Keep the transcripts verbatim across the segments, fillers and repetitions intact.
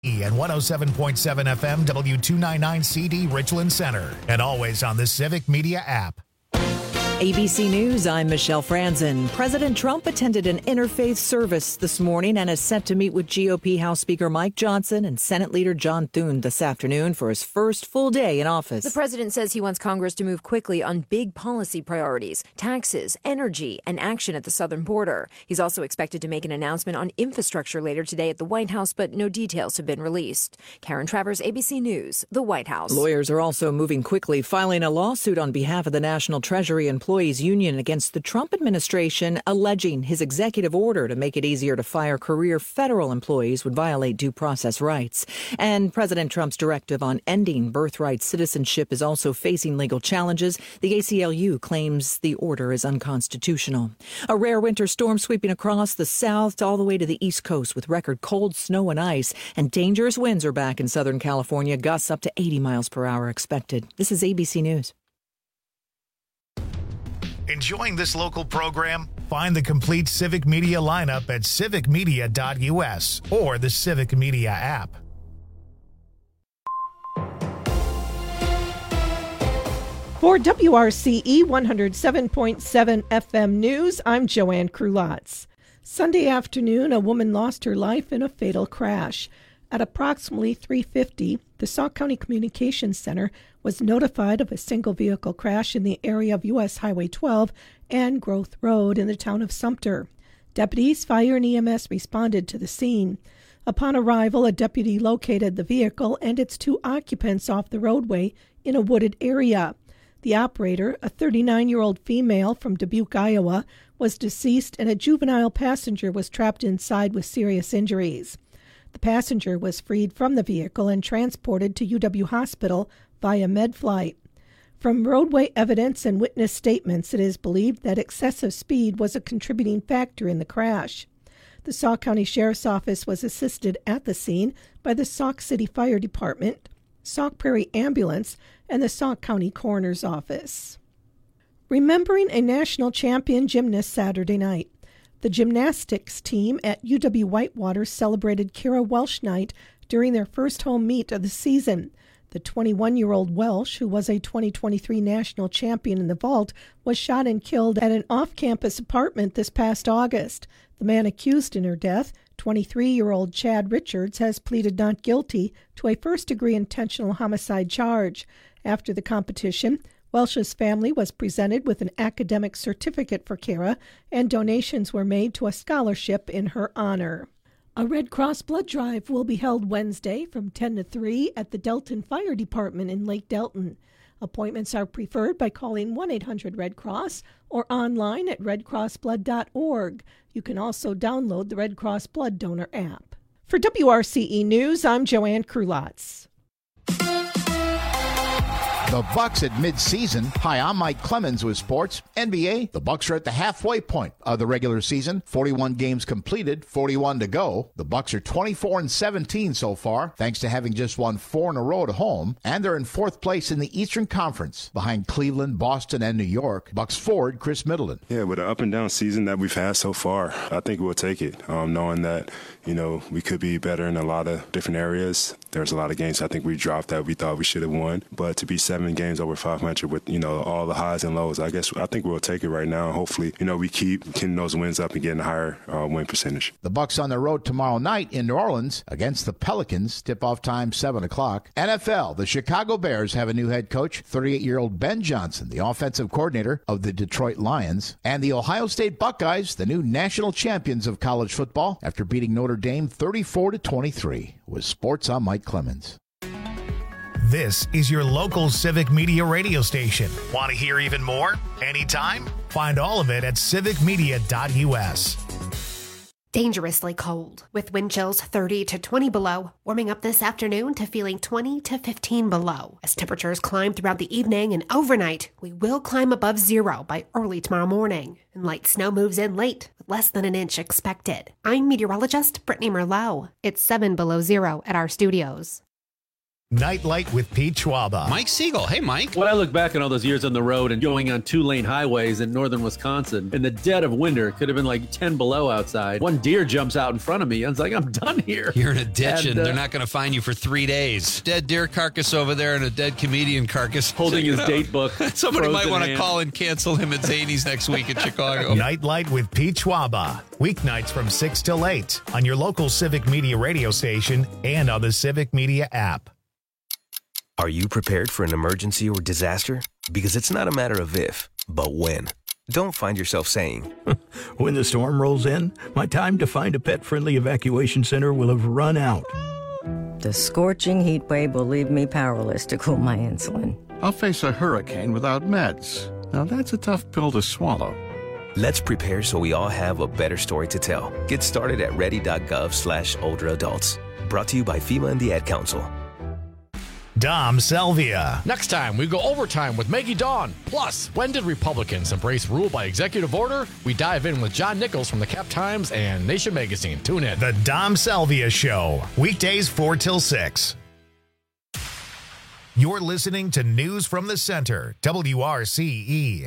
And one oh seven point seven F M W two ninety-nine C D Richland Center. And always on the Civic Media app. A B C News, I'm Michelle Franzen. President Trump attended an interfaith service this morning and is set to meet with G O P House Speaker Mike Johnson and Senate Leader John Thune this afternoon for his first full day in office. The president says he wants Congress to move quickly on big policy priorities, taxes, energy, and action at the southern border. He's also expected to make an announcement on infrastructure later today at the White House, but no details have been released. Karen Travers, A B C News, the White House. Lawyers are also moving quickly, filing a lawsuit on behalf of the National Treasury Employees Union against the Trump administration, alleging his executive order to make it easier to fire career federal employees would violate due process rights. And President Trump's directive on ending birthright citizenship is also facing legal challenges. The A C L U claims the order is unconstitutional. A rare winter storm sweeping across the south all the way to the east coast with record cold, snow, and ice. And dangerous winds are back in Southern California, gusts up to eighty miles per hour expected. This is A B C News. Enjoying this local program? Find the complete Civic Media lineup at civic media dot u s or the Civic Media app. For W R C E one oh seven point seven F M News, I'm Joanne Krulotz. Sunday afternoon, a woman lost her life in a fatal crash. At approximately three fifty, the Sauk County Communications Center was notified of a single-vehicle crash in the area of U S Highway twelve and Growth Road in the town of Sumter. Deputies, fire, and E M S responded to the scene. Upon arrival, a deputy located the vehicle and its two occupants off the roadway in a wooded area. The operator, a thirty-nine-year-old female from Dubuque, Iowa, was deceased, and a juvenile passenger was trapped inside with serious injuries. The passenger was freed from the vehicle and transported to U W Hospital via med flight. From roadway evidence and witness statements, it is believed that excessive speed was a contributing factor in the crash. The Sauk County Sheriff's Office was assisted at the scene by the Sauk City Fire Department, Sauk Prairie Ambulance, and the Sauk County Coroner's Office. Remembering a national champion gymnast Saturday night. The gymnastics team at U W Whitewater celebrated Kira Welsh Night during their first home meet of the season. The twenty-one-year-old Welsh, who was a twenty twenty-three national champion in the vault, was shot and killed at an off-campus apartment this past August. The man accused in her death, twenty-three-year-old Chad Richards, has pleaded not guilty to a first-degree intentional homicide charge. After the competition, Welsh's family was presented with an academic certificate for Kara, and donations were made to a scholarship in her honor. A Red Cross blood drive will be held Wednesday from ten to three at the Delton Fire Department in Lake Delton. Appointments are preferred by calling one eight hundred red cross or online at red cross blood dot org. You can also download the Red Cross Blood Donor app. For W R C E News, I'm Joanne Krulotz. The Bucks at midseason. Hi, I'm Mike Clemens with sports. N B A, the Bucks are at the halfway point of the regular season. forty-one games completed, forty-one to go. The Bucks are twenty-four and seventeen so far, thanks to having just won four in a row at home. And they're in fourth place in the Eastern Conference, behind Cleveland, Boston, and New York. Bucks forward Chris Middleton. Yeah, with the up and down season that we've had so far, I think we'll take it, um, knowing that, you know, we could be better in a lot of different areas. There's a lot of games I think we dropped that we thought we should have won. But to be seven games over five hundred with, you know, all the highs and lows, I guess I think we'll take it right now. Hopefully, you know, we keep getting those wins up and getting a higher uh, win percentage. The Bucks on the road tomorrow night in New Orleans against the Pelicans. Tip-off time seven o'clock. N F L, the Chicago Bears have a new head coach, thirty-eight-year-old Ben Johnson, the offensive coordinator of the Detroit Lions. And the Ohio State Buckeyes, the new national champions of college football, after beating Notre Dame thirty-four to twenty-three. With sports, I'm Mike Clemens. This is your local Civic Media radio station. Want to hear even more? Anytime? Find all of it at civic media dot u s. Dangerously cold, with wind chills thirty to twenty below, warming up this afternoon to feeling twenty to fifteen below. As temperatures climb throughout the evening and overnight, we will climb above zero by early tomorrow morning. And light snow moves in late, with less than an inch expected. I'm meteorologist Brittany Merlot. It's seven below zero at our studios. Nightlight with Pete Schwaba. Mike Siegel. Hey, Mike. When I look back on all those years on the road and going on two-lane highways in northern Wisconsin, in the dead of winter, it could have been like ten below outside. One deer jumps out in front of me. I was like, I'm done here. You're in a ditch, and, and uh, they're not going to find you for three days. Dead deer carcass over there and a dead comedian carcass. Holding his date book. Somebody might want to hand. call and cancel him at Zany's next week in Chicago. Nightlight with Pete Schwaba. Weeknights from six till eight on your local Civic Media radio station and on the Civic Media app. Are you prepared for an emergency or disaster? Because it's not a matter of if, but when. Don't find yourself saying, when the storm rolls in, my time to find a pet-friendly evacuation center will have run out. The scorching heat wave will leave me powerless to cool my insulin. I'll face a hurricane without meds. Now that's a tough pill to swallow. Let's prepare so we all have a better story to tell. Get started at ready.gov slash older adults. Brought to you by FEMA and the Ad Council. Dom Selvia. Next time, we go overtime with Maggie Dawn. Plus, when did Republicans embrace rule by executive order? We dive in with John Nichols from the Cap Times and Nation Magazine. Tune in. The Dom Selvia Show. Weekdays four till six. You're listening to News from the Center, W R C E.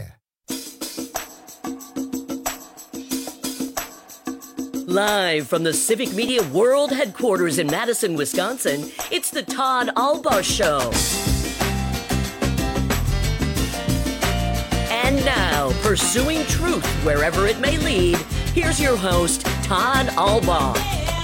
Live from the Civic Media World Headquarters in Madison, Wisconsin, it's the Todd Albaugh Show. And now, pursuing truth wherever it may lead, here's your host, Todd Albaugh.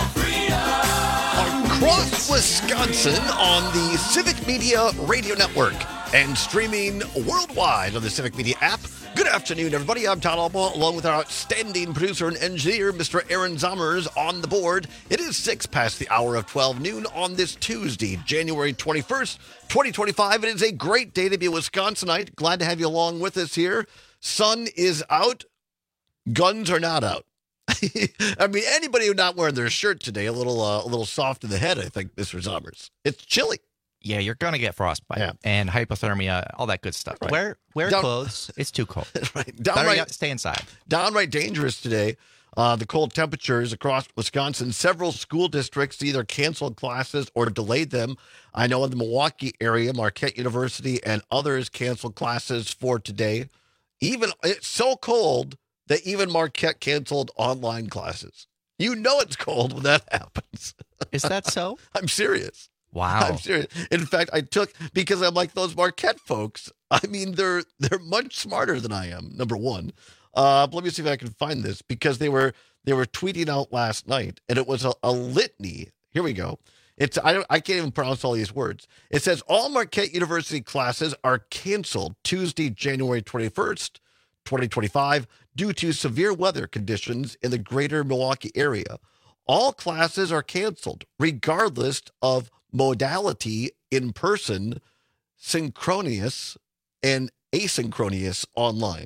Across Wisconsin on the Civic Media Radio Network and streaming worldwide on the Civic Media app. Good afternoon, everybody. I'm Todd Albaugh, along with our outstanding producer and engineer, Mister Aaron Zommers, on the board. It is six past the hour of twelve noon on this Tuesday, January twenty-first, twenty twenty-five. It is a great day to be a Wisconsinite. Glad to have you along with us here. Sun is out. Guns are not out. I mean, anybody who's not wearing their shirt today, a little uh, a little soft in the head, I think, Mister Zommers. It's chilly. Yeah, you're going to get frostbite yeah. and hypothermia, all that good stuff. Right. Wear wear Down, clothes. It's too cold. Right. Downright, stay inside. Downright dangerous today. Uh, the cold temperatures across Wisconsin. Several school districts either canceled classes or delayed them. I know in the Milwaukee area, Marquette University and others canceled classes for today. Even it's so cold that even Marquette canceled online classes. You know it's cold when that happens. Is that so? I'm serious. Wow. I'm serious. In fact, I took, because I'm like those Marquette folks, I mean, they're they're much smarter than I am, number one. Uh, let me see if I can find this, because they were they were tweeting out last night, and it was a, a litany. Here we go. It's I don't I can't even pronounce all these words. It says, all Marquette University classes are canceled Tuesday, January twenty-first, twenty twenty-five, due to severe weather conditions in the greater Milwaukee area. All classes are canceled, regardless of modality, in person, synchronous, and asynchronous online.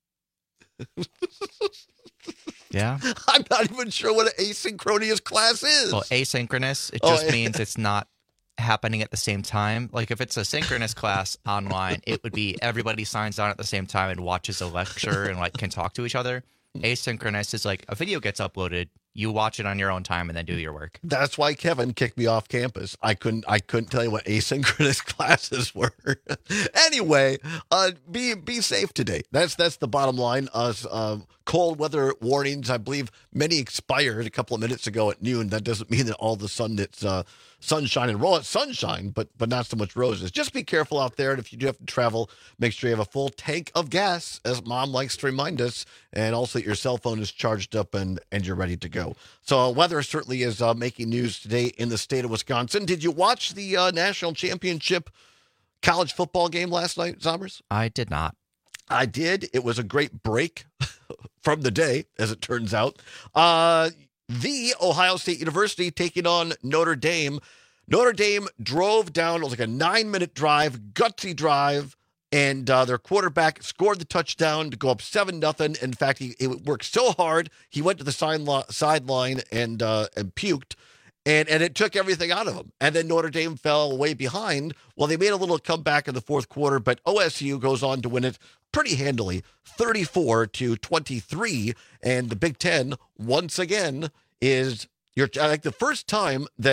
Yeah. I'm not even sure what an asynchronous class is. Well, asynchronous, it Oh, just yeah. means it's not happening at the same time. Like if it's a synchronous class online, it would be everybody signs on at the same time and watches a lecture and like can talk to each other. Asynchronous is like a video gets uploaded, you watch it on your own time and then do your work. That's why Kevin kicked me off campus. I couldn't I couldn't tell you what asynchronous classes were. Anyway, uh, be be safe today. That's that's the bottom line. Uh, uh, cold weather warnings, I believe many expired a couple of minutes ago at noon. That doesn't mean that all of a sudden it's uh, sunshine and roll. It's sunshine, but but not so much roses. Just be careful out there. And if you do have to travel, make sure you have a full tank of gas, as Mom likes to remind us, and also that your cell phone is charged up and, and you're ready to go. So weather certainly is uh, making news today in the state of Wisconsin. Did you watch the uh, national championship college football game last night, Zommers? I did not. I did. It was a great break from the day, as it turns out. Uh, the Ohio State University taking on Notre Dame. Notre Dame drove down. It was like a nine-minute drive, gutsy drive. And uh, their quarterback scored the touchdown to go up seven nothing. In fact, he, he worked so hard, he went to the sideline sideline and uh, and puked, and, and it took everything out of him. And then Notre Dame fell way behind. Well, they made a little comeback in the fourth quarter, but O S U goes on to win it pretty handily, thirty-four to twenty-three. And the Big Ten, once again, is your, like the first time that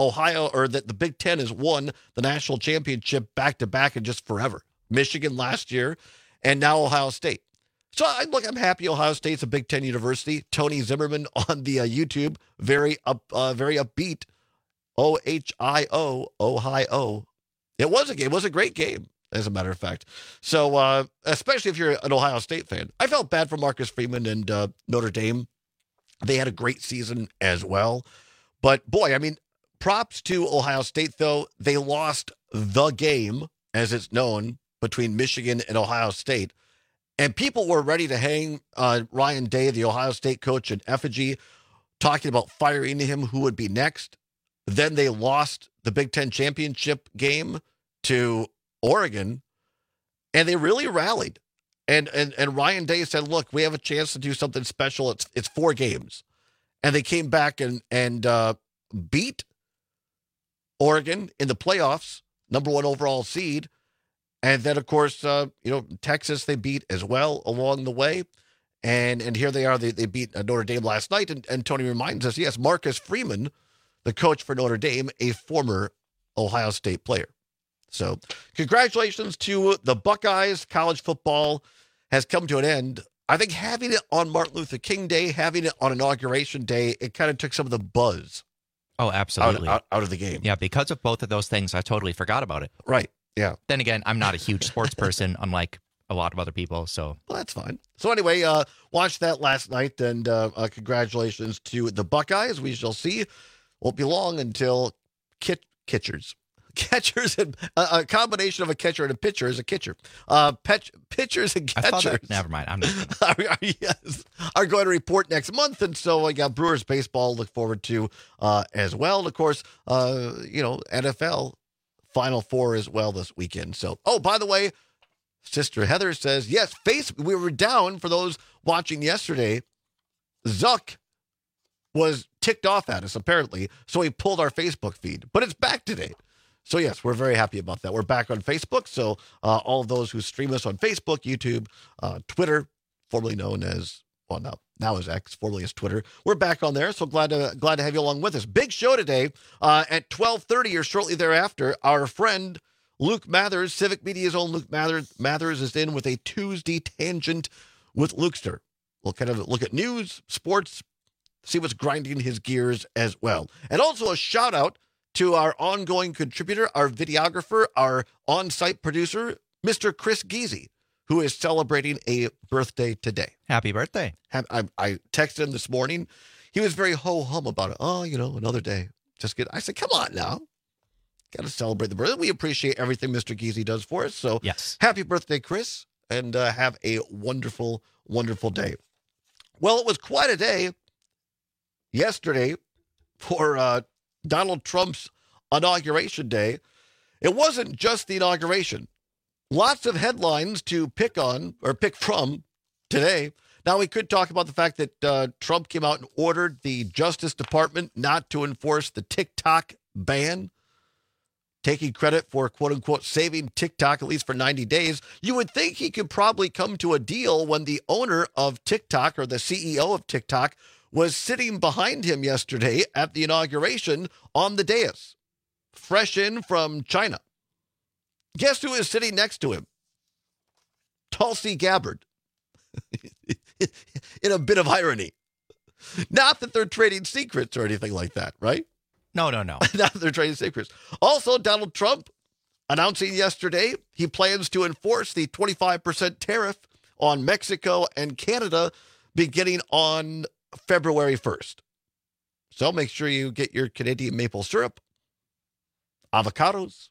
Ohio, or that the Big Ten has won the national championship back-to-back and just forever. Michigan last year, and now Ohio State. So, I, look, I'm happy Ohio State's a Big Ten university. Tony Zimmerman on the uh, YouTube, very up, uh, very upbeat. O H I O, Ohio. It was a game. It was a great game, as a matter of fact. So, uh, especially if you're an Ohio State fan. I felt bad for Marcus Freeman and uh, Notre Dame. They had a great season as well. But, boy, I mean, props to Ohio State, though. They lost the game, as it's known, between Michigan and Ohio State. And people were ready to hang uh, Ryan Day, the Ohio State coach, in effigy, talking about firing him, who would be next. Then they lost the Big Ten championship game to Oregon, and they really rallied. And and and Ryan Day said, look, we have a chance to do something special. It's it's four games. And they came back and, and uh, beat Oregon in the playoffs, number one overall seed. And then, of course, uh, you know, Texas they beat as well along the way. And and here they are. They, they beat Notre Dame last night. And, and Tony reminds us, yes, Marcus Freeman, the coach for Notre Dame, a former Ohio State player. So congratulations to the Buckeyes. College football has come to an end. I think having it on Martin Luther King Day, having it on Inauguration Day, it kind of took some of the buzz. Oh, absolutely. Out, out, out of the game. Yeah, because of both of those things, I totally forgot about it. Right. Yeah. Then again, I'm not a huge sports person, unlike a lot of other people. So well, that's fine. So anyway, uh, watched that last night, and uh, uh, congratulations to the Buckeyes. We shall see. Won't be long until kit- catchers. Catchers and uh, a combination of a catcher and a pitcher is a catcher. Uh, pet- pitchers and catchers. I thought that, never mind. I'm not are, are, yes, are going to report next month, and so I got Brewers baseball to look forward to uh, as well. And of course, uh, you know, N F L Final Four as well this weekend. So, oh, by the way, Sister Heather says yes. Face we were down for those watching yesterday. Zuck was ticked off at us apparently, so he pulled our Facebook feed, but it's back today. So, yes, we're very happy about that. We're back on Facebook. So, uh, all of those who stream us on Facebook, YouTube, uh, Twitter, formerly known as, well, now, now is X, formerly as Twitter. We're back on there. So glad to glad to have you along with us. Big show today uh, at twelve thirty or shortly thereafter. Our friend Luke Mathers, Civic Media's own Luke Mathers, Mathers is in with a Tuesday Tangent with Lukester. We'll kind of look at news, sports, see what's grinding his gears as well. And also a shout out to our ongoing contributor, our videographer, our on-site producer, Mister Chris Geezy, who is celebrating a birthday today. Happy birthday. I, I texted him this morning. He was very ho-hum about it. Oh, you know, another day. Just get. I said, come on now. Got to celebrate the birthday. We appreciate everything Mister Geezy does for us. So yes, happy birthday, Chris, and uh, have a wonderful, wonderful day. Well, it was quite a day yesterday for uh, Donald Trump's inauguration day. It wasn't just the inauguration. Lots of headlines to pick on or pick from today. Now, we could talk about the fact that uh, Trump came out and ordered the Justice Department not to enforce the TikTok ban, taking credit for, quote unquote, saving TikTok at least for ninety days. You would think he could probably come to a deal when the owner of TikTok, or the C E O of TikTok, was sitting behind him yesterday at the inauguration on the dais, fresh in from China. Guess who is sitting next to him? Tulsi Gabbard. In a bit of irony. Not that they're trading secrets or anything like that, right? No, no, no. Not that they're trading secrets. Also, Donald Trump announcing yesterday he plans to enforce the twenty-five percent tariff on Mexico and Canada beginning on February first. So make sure you get your Canadian maple syrup, avocados,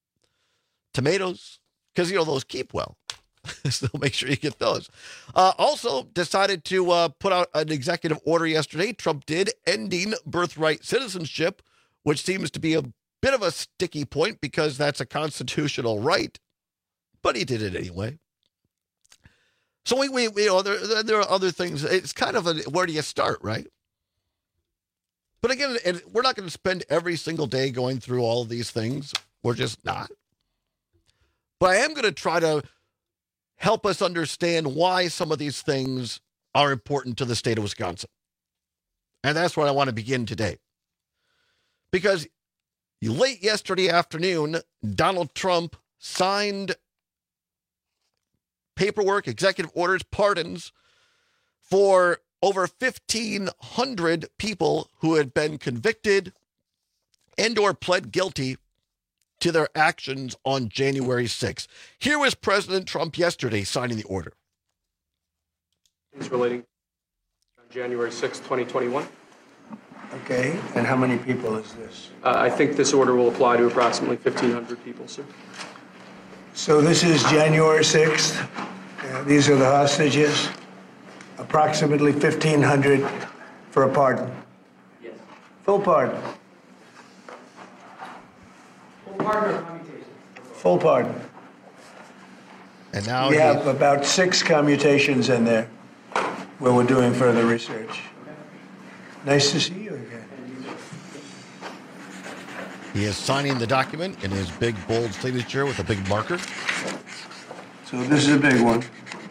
tomatoes, because, you know, those keep well. So make sure you get those. Uh, also decided to uh, put out an executive order yesterday. Trump did, ending birthright citizenship, which seems to be a bit of a sticky point because that's a constitutional right. But he did it anyway. So we, we, we you know, there, there are other things. It's kind of a, where do you start, right? But again, and we're not going to spend every single day going through all of these things. We're just not. But I am going to try to help us understand why some of these things are important to the state of Wisconsin. And that's where I want to begin today. Because Late yesterday afternoon, Donald Trump signed paperwork, executive orders, pardons for over fifteen hundred people who had been convicted and or pled guilty to their actions on January sixth. Here was President Trump yesterday signing the order. It's relating on January sixth, twenty twenty-one. Okay, and how many people is this? Uh, I think this order will apply to approximately fifteen hundred people, sir. So this is January sixth. Uh, these are the hostages. Approximately fifteen hundred for a pardon. Yes. Full pardon. Full pardon or commutation? Full pardon. And now we he... have about six commutations in there where we're doing further research. Nice to see you again. He is signing the document in his big, bold signature with a big marker. So this is a big one.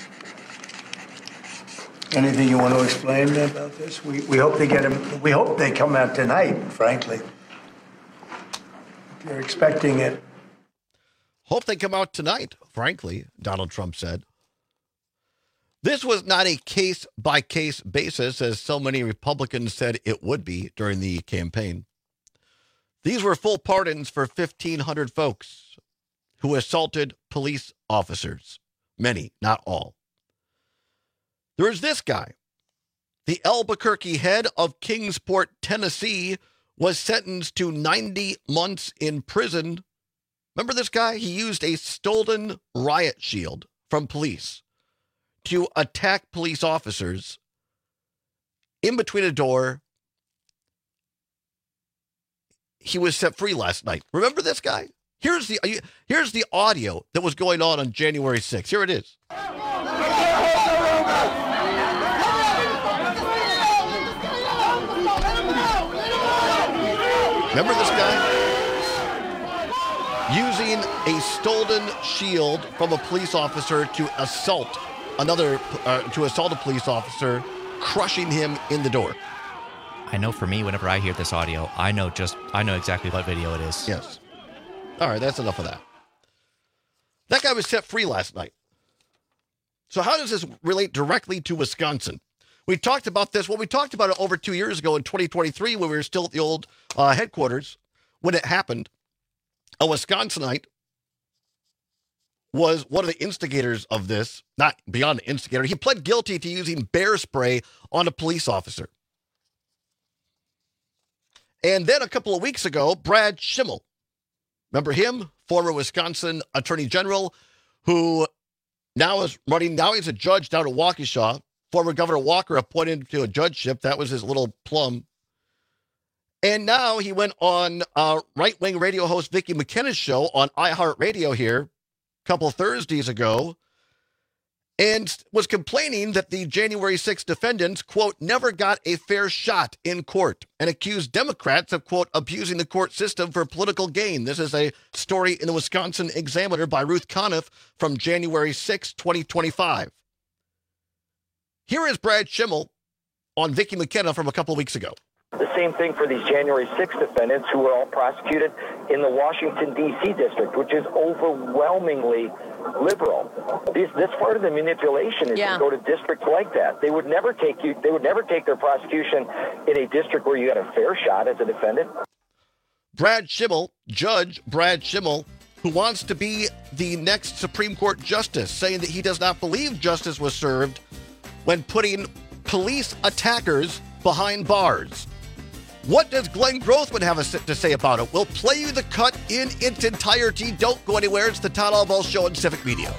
Anything you want to explain about this? We we hope they get them. We hope they come out tonight. Frankly, you're expecting it. Hope they come out tonight. Frankly, Donald Trump said. This was not a case-by-case basis, as so many Republicans said it would be during the campaign. These were full pardons for fifteen hundred folks who assaulted police officers. Many, not all. There is this guy. The Albuquerque head of Kingsport, Tennessee, was sentenced to ninety months in prison. Remember this guy? He used a stolen riot shield from police to attack police officers in between a door. He was set free last night. Remember this guy? Here's the here's the audio that was going on on January sixth. Here it is. Remember this guy? Using a stolen shield from a police officer to assault another, uh, to assault a police officer, crushing him in the door. I know for me, whenever I hear this audio, I know just, I know exactly what video it is. Yes. All right, that's enough of that. That guy was set free last night. So how does this relate directly to Wisconsin? We talked about this. Well, we talked about it over two years ago in twenty twenty-three when we were still at the old uh, headquarters when it happened. A Wisconsinite was one of the instigators of this, not beyond the instigator. He pled guilty to using bear spray on a police officer. And then a couple of weeks ago, Brad Schimmel, remember him? Former Wisconsin Attorney General, who now is running, now he's a judge down at Waukesha. Former Governor Walker appointed him to a judgeship. That was his little plum. And now he went on uh, right-wing radio host Vicki McKenna's show on iHeartRadio here a couple Thursdays ago and was complaining that the January sixth defendants, quote, never got a fair shot in court and accused Democrats of, quote, abusing the court system for political gain. This is a story in the Wisconsin Examiner by Ruth Conniff from January sixth, twenty twenty-five. Here is Brad Schimmel on Vicki McKenna from a couple of weeks ago. The same thing for these January sixth defendants who were all prosecuted in the Washington, D C district, which is overwhelmingly liberal. This, this part of the manipulation is yeah. to go to districts like that. They would never take you. They would never take their prosecution in a district where you got a fair shot as a defendant. Brad Schimmel, Judge Brad Schimmel, who wants to be the next Supreme Court justice, saying that he does not believe justice was served when putting police attackers behind bars. What does Glenn Grothman have to say about it? We'll play you the cut in its entirety. Don't go anywhere. It's the Todd Albaugh Show on Civic Media.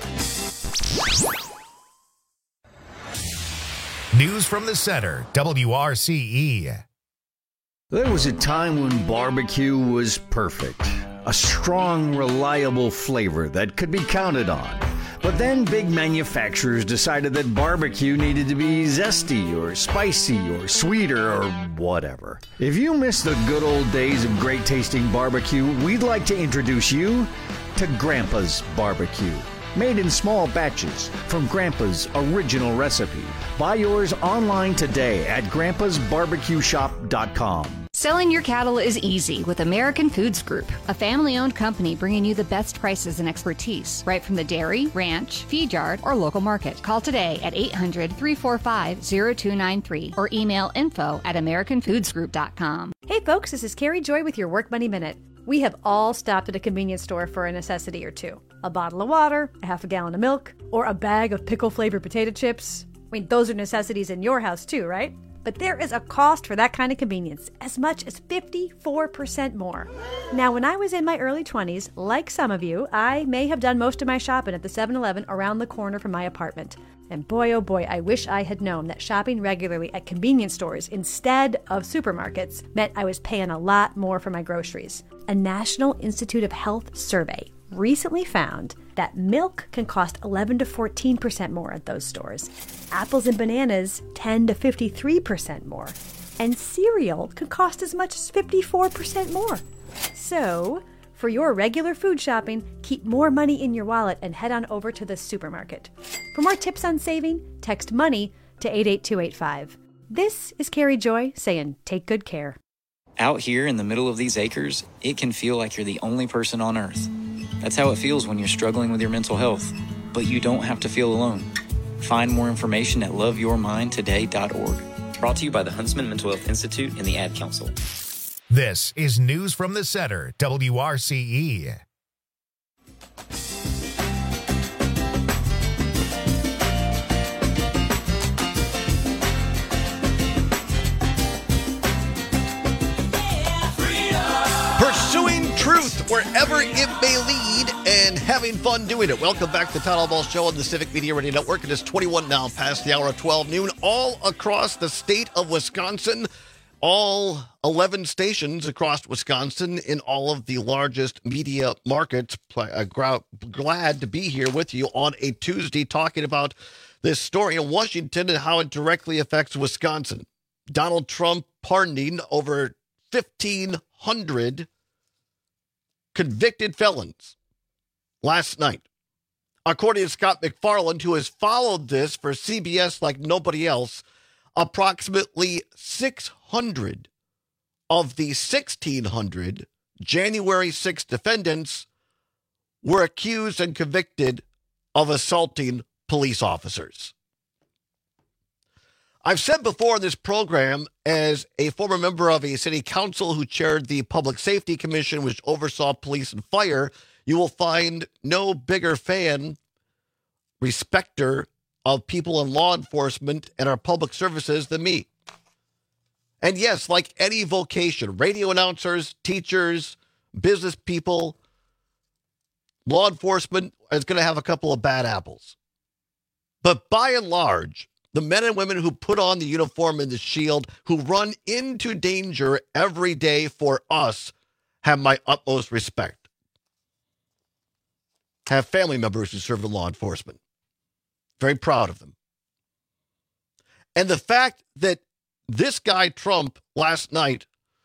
News from the center, W R C E. There was a time when barbecue was perfect. A strong, reliable flavor that could be counted on. But then big manufacturers decided that barbecue needed to be zesty or spicy or sweeter or whatever. If you miss the good old days of great tasting barbecue, we'd like to introduce you to Grandpa's Barbecue. Made in small batches from Grandpa's original recipe. Buy yours online today at grandpas barbecue shop dot com. Selling your cattle is easy with American Foods Group, a family-owned company bringing you the best prices and expertise, right from the dairy, ranch, feed yard, or local market. Call today at eight hundred, three four five, zero two nine three or email info at american foods group dot com. Hey folks, this is Carrie Joy with your Work Money Minute. We have all stopped at a convenience store for a necessity or two. A bottle of water, a half a gallon of milk, or a bag of pickle-flavored potato chips. I mean, those are necessities in your house too, right? But there is a cost for that kind of convenience, as much as fifty-four percent more. Now, when I was in my early twenties, like some of you, I may have done most of my shopping at the seven eleven around the corner from my apartment. And boy, oh boy, I wish I had known that shopping regularly at convenience stores instead of supermarkets meant I was paying a lot more for my groceries. A National Institute of Health survey recently found that milk can cost eleven to fourteen percent more at those stores. Apples and bananas ten to fifty-three percent more. And cereal can cost as much as fifty-four percent more. So, for your regular food shopping, keep more money in your wallet and head on over to the supermarket. For more tips on saving, text MONEY to eight eight two eight five. This is Carrie Joy saying take good care. Out here in the middle of these acres, it can feel like you're the only person on Earth. That's how it feels when you're struggling with your mental health. But you don't have to feel alone. Find more information at love your mind today dot org. Brought to you by the Huntsman Mental Health Institute and the Ad Council. This is News from the Center, W R C E. Pursuing truth wherever it may lead and having fun doing it. Welcome back to the Town Hall Ball Show on the Civic Media Radio Network. It is twenty-one now past the hour of twelve noon all across the state of Wisconsin. All eleven stations across Wisconsin in all of the largest media markets. Glad to be here with you on a Tuesday talking about this story in Washington and how it directly affects Wisconsin. Donald Trump pardoning over fifteen hundred convicted felons last night. According to Scott McFarland, who has followed this for C B S like nobody else, approximately six hundred of the sixteen hundred January sixth defendants were accused and convicted of assaulting police officers. I've said before in this program, as a former member of a city council who chaired the Public Safety Commission, which oversaw police and fire, you will find no bigger fan, respecter of people in law enforcement and our public services than me. And yes, like any vocation, radio announcers, teachers, business people, law enforcement is going to have a couple of bad apples. But by and large, the men and women who put on the uniform and the shield, who run into danger every day for us, have my utmost respect. Have family members who serve in law enforcement. Very proud of them. And the fact that this guy Trump last night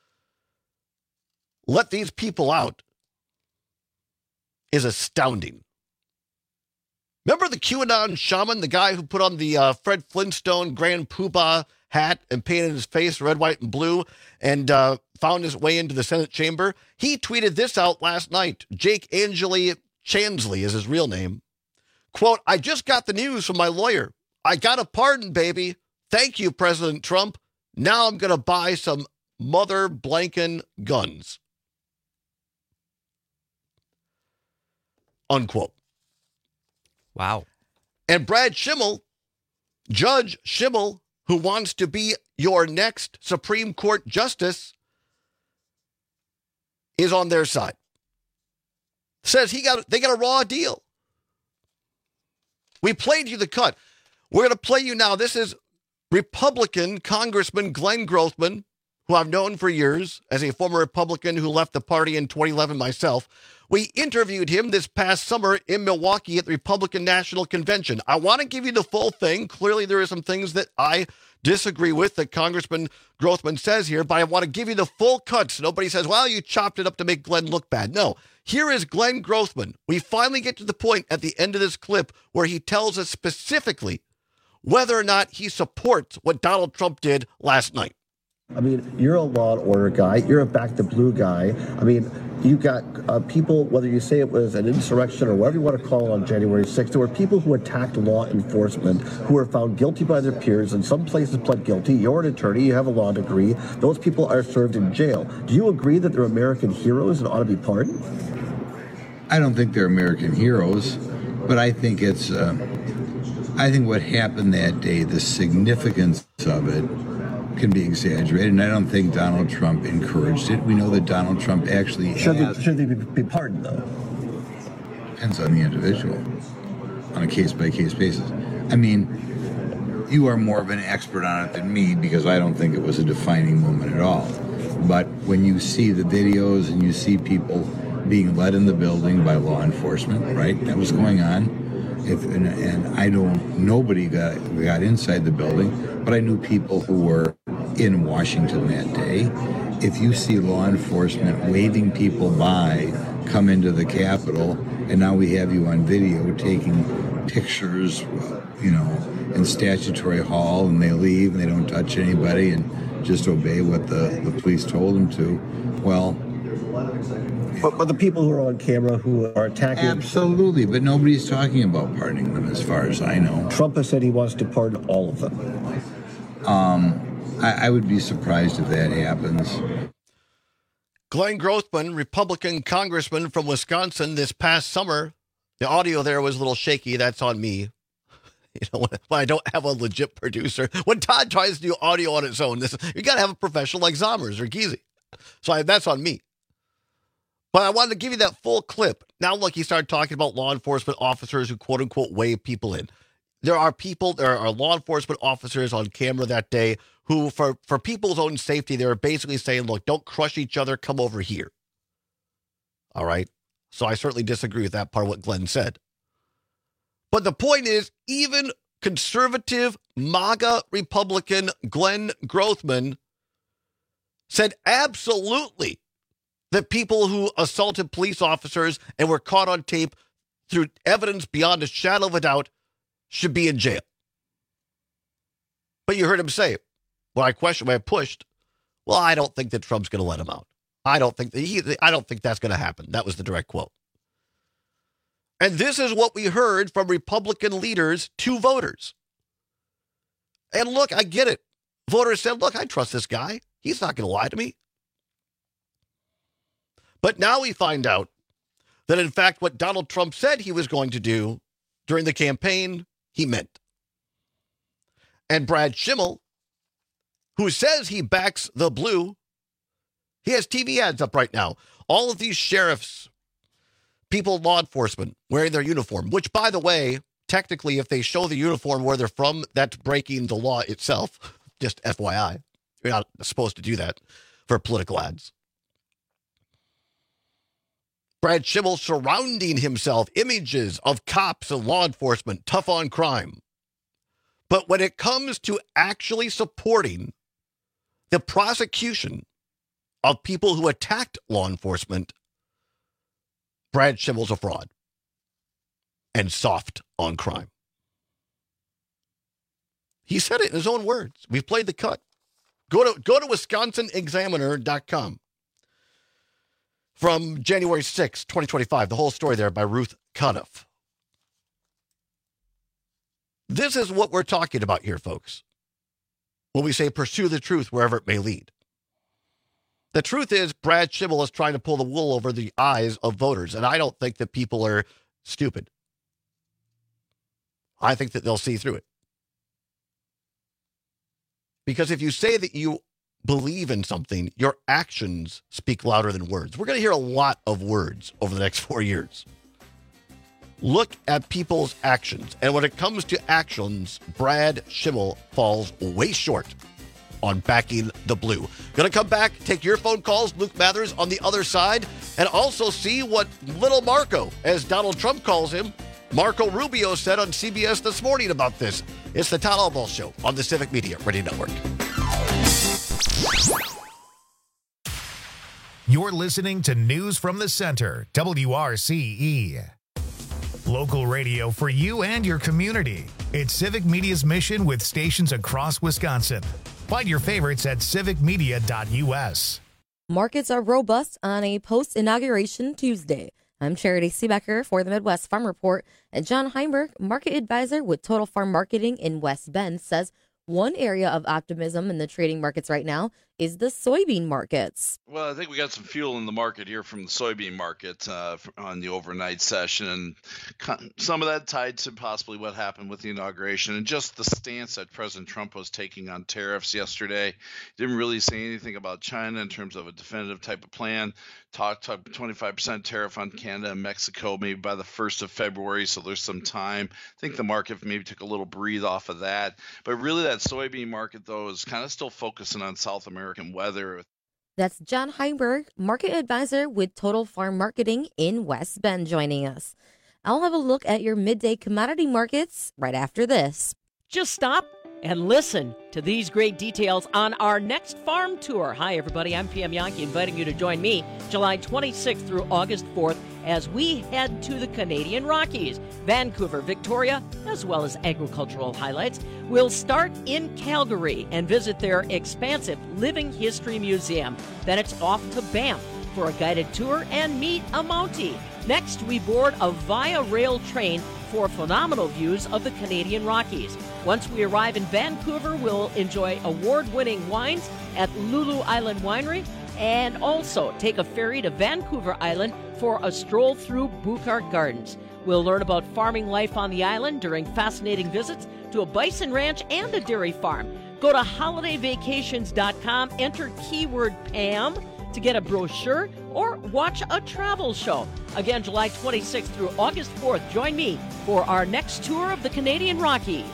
let these people out is astounding. Remember the QAnon shaman, the guy who put on the uh, Fred Flintstone Grand Poobah hat and painted his face red, white, and blue and uh, found his way into the Senate chamber? He tweeted this out last night. Jake Angeli Chansley is his real name. Quote, I just got the news from my lawyer. I got a pardon, baby. Thank you, President Trump. Now I'm going to buy some mother blanking guns. Unquote. Wow. And Brad Schimmel, Judge Schimmel, who wants to be your next Supreme Court justice, is on their side. Says he got they got a raw deal. We played you the cut. We're going to play you now. This is Republican Congressman Glenn Grothman, who I've known for years as a former Republican who left the party in twenty eleven myself. We interviewed him this past summer in Milwaukee at the Republican National Convention. I want to give you the full thing. Clearly, there are some things that I disagree with that Congressman Grothman says here, but I want to give you the full cut so nobody says, well, you chopped it up to make Glenn look bad. No, here is Glenn Grothman. We finally get to the point at the end of this clip where he tells us specifically whether or not he supports what Donald Trump did last night. I mean, you're a law and order guy. You're a back the blue guy. I mean, you got uh, people, whether you say it was an insurrection or whatever you want to call it on January sixth, there were people who attacked law enforcement who were found guilty by their peers. In some places pled guilty. You're an attorney. You have a law degree. Those people are served in jail. Do you agree that they're American heroes and ought to be pardoned? I don't think they're American heroes, but I think it's, uh, I think what happened that day, the significance of it, can be exaggerated, and I don't think Donald Trump encouraged it. We know that Donald Trump actually should has, they, should they be, be pardoned, though? Depends on the individual, on a case-by-case basis. I mean, you are more of an expert on it than me because I don't think it was a defining moment at all. But when you see the videos and you see people being led in the building by law enforcement, right? That was going on. If, and, and I don't, nobody got, got inside the building, but I knew people who were in Washington that day. If you see law enforcement waving people by, come into the Capitol, and now we have you on video taking pictures, you know, in Statutory Hall, and they leave and they don't touch anybody and just obey what the, the police told them to, well... But, but the people who are on camera who are attacking... Absolutely, but nobody's talking about pardoning them as far as I know. Trump has said he wants to pardon all of them. Um, I, I would be surprised if that happens. Glenn Grothman, Republican congressman from Wisconsin this past summer. The audio there was a little shaky. That's on me. You know, when I don't have a legit producer. When Todd tries to do audio on its own, this, you got to have a professional like Zommers or Geezy. So I, that's on me. But I wanted to give you that full clip. Now, look, he started talking about law enforcement officers who, quote unquote, wave people in. There are people, there are law enforcement officers on camera that day who, for, for people's own safety, they were basically saying, look, don't crush each other. Come over here. All right. So I certainly disagree with that part of what Glenn said. But the point is, even conservative MAGA Republican Glenn Grothman said absolutely that people who assaulted police officers and were caught on tape through evidence beyond a shadow of a doubt should be in jail. But you heard him say, when I questioned, when I pushed, well, I don't think that Trump's going to let him out. I don't think that he, I don't think that's going to happen. That was the direct quote. And this is what we heard from Republican leaders to voters. And look, I get it. Voters said, look, I trust this guy. He's not going to lie to me. But now we find out that, in fact, what Donald Trump said he was going to do during the campaign, he meant. And Brad Schimmel, who says he backs the blue, he has T V ads up right now. All of these sheriffs, people, law enforcement, wearing their uniform, which, by the way, technically, if they show the uniform where they're from, that's breaking the law itself. Just F Y I. You're not supposed to do that for political ads. Brad Schimmel surrounding himself, images of cops and law enforcement, tough on crime. But when it comes to actually supporting the prosecution of people who attacked law enforcement, Brad Schimmel's a fraud and soft on crime. He said it in his own words. We've played the cut. Go to go to Wisconsin Examiner dot com. From January sixth, twenty twenty-five, the whole story there by Ruth Cunoff. This is what we're talking about here, folks, when we say pursue the truth wherever it may lead. The truth is Brad Schimmel is trying to pull the wool over the eyes of voters, and I don't think that people are stupid. I think that they'll see through it. Because if you say that you believe in something, your actions speak louder than words. We're going to hear a lot of words over the next four years. Look at people's actions. And when it comes to actions, Brad Schimmel falls way short on backing the blue. Going to come back, take your phone calls, Luke Mathers on the other side, and also see what little Marco, as Donald Trump calls him, Marco Rubio said on C B S this morning about this. It's the Todd Albaugh Show on the Civic Media Radio Network. You're listening to News from the Center, W R C E. Local radio for you and your community. It's Civic Media's mission with stations across Wisconsin. Find your favorites at civic media dot u s. Markets are robust on a post-inauguration Tuesday. I'm Charity Seebecker for the Midwest Farm Report, and John Heinberg, market advisor with Total Farm Marketing in West Bend, says one area of optimism in the trading markets right now is the soybean markets. Well, I think we got some fuel in the market here from the soybean market uh, on the overnight session, and some of that tied to possibly what happened with the inauguration and just the stance that President Trump was taking on tariffs yesterday. Didn't really say anything about China in terms of a definitive type of plan. Talked twenty-five percent tariff on Canada and Mexico maybe by the first of February, so there's some time. I think the market maybe took a little breathe off of that. But really that soybean market, though, is kind of still focusing on South American weather. That's John Heinberg, market advisor with Total Farm Marketing in West Bend, joining us. I'll have a look at your midday commodity markets right after this. Just stop and listen to these great details on our next farm tour. Hi, everybody. I'm P M Yankee, inviting you to join me July twenty-sixth through August fourth as we head to the Canadian Rockies, Vancouver, Victoria, as well as agricultural highlights. We'll start in Calgary and visit their expansive Living History Museum. Then it's off to Banff for a guided tour and meet a Mountie. Next, we board a Via Rail train for phenomenal views of the Canadian Rockies. Once we arrive in Vancouver, we'll enjoy award-winning wines at Lulu Island Winery and also take a ferry to Vancouver Island for a stroll through Buchart Gardens. We'll learn about farming life on the island during fascinating visits to a bison ranch and a dairy farm. Go to holiday vacations dot com, enter keyword Pam to get a brochure or watch a travel show. Again, July twenty-sixth through August fourth, join me for our next tour of the Canadian Rockies.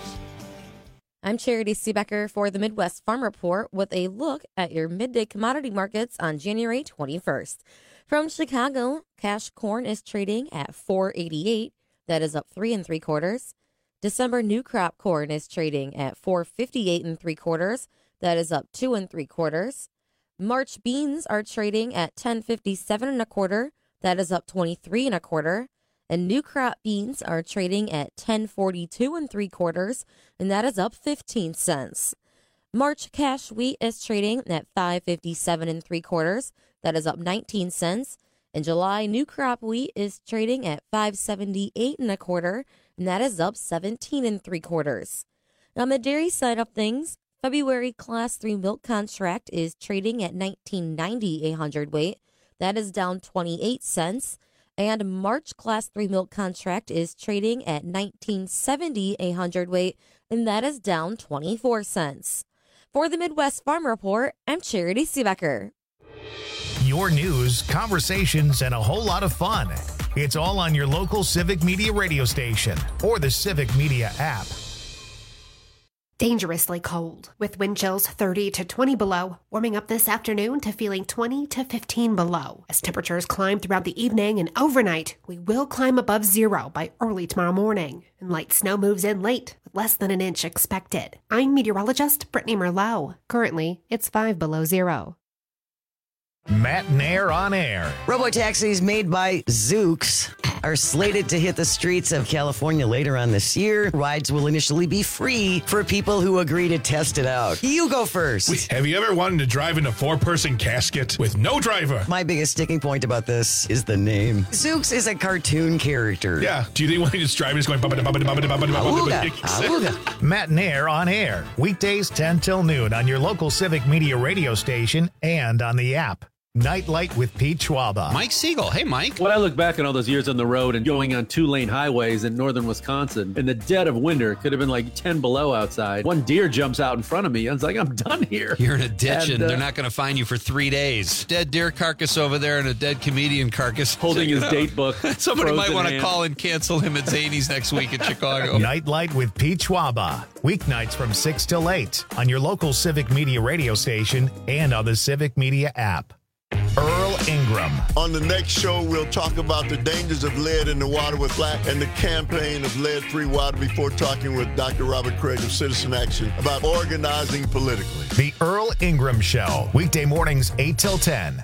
I'm Charity Seebecker for the Midwest Farm Report with a look at your midday commodity markets on January twenty-first. From Chicago, cash corn is trading at four eighty-eight. That is up three and three quarters. December new crop corn is trading at four fifty-eight and three quarters. That is up two and three quarters. March beans are trading at ten fifty-seven and a quarter. That is up twenty-three and a quarter. And new crop beans are trading at ten forty-two and three quarters, and that is up fifteen cents. March cash wheat is trading at five fifty-seven and three quarters. That is up nineteen cents. And July new crop wheat is trading at five seventy-eight and a quarter, and that is up seventeen and three quarters. On the dairy side of things, February Class three milk contract is trading at nineteen ninety a hundredweight. That is down twenty-eight cents. And March Class three milk contract is trading at nineteen seventy a hundredweight, and that is down twenty-four cents. For the Midwest Farm Report, I'm Charity Seebecker. Your news, conversations, and a whole lot of fun. It's all on your local Civic Media radio station or the Civic Media app. Dangerously cold, with wind chills thirty to twenty below, warming up this afternoon to feeling twenty to fifteen below. As temperatures climb throughout the evening and overnight, we will climb above zero by early tomorrow morning, and light snow moves in late, with less than an inch expected. I'm meteorologist Brittany Merlot. Currently, it's five below zero. Matt Nair on air. Robotaxis made by Zoox are slated to hit the streets of California later on this year. Rides will initially be free for people who agree to test it out. You go first. Wait, have you ever wanted to drive in a four-person casket with no driver? My biggest sticking point about this is the name. Zoox is a cartoon character. Yeah. Do you think when he's driving, he's going... Matt Nair on air. Weekdays ten till noon on your local Civic Media radio station and on the app. Nightlight with Pete Schwaba. Mike Siegel. Hey, Mike. When I look back on all those years on the road and going on two-lane highways in northern Wisconsin, in the dead of winter, it could have been like ten below outside. One deer jumps out in front of me. I was like, I'm done here. You're in a ditch, and, and uh, uh, they're not going to find you for three days. Dead deer carcass over there and a dead comedian carcass. Holding his date book. Somebody might want to call and cancel him at Zany's next week in Chicago. Nightlight with Pete Schwaba. Weeknights from six till eight on your local Civic Media radio station and on the Civic Media app. Earl Ingram. On the next show, we'll talk about the dangers of lead in the water with black and the campaign of lead-free water before talking with Doctor Robert Craig of Citizen Action about organizing politically. The Earl Ingram Show, weekday mornings eight till ten.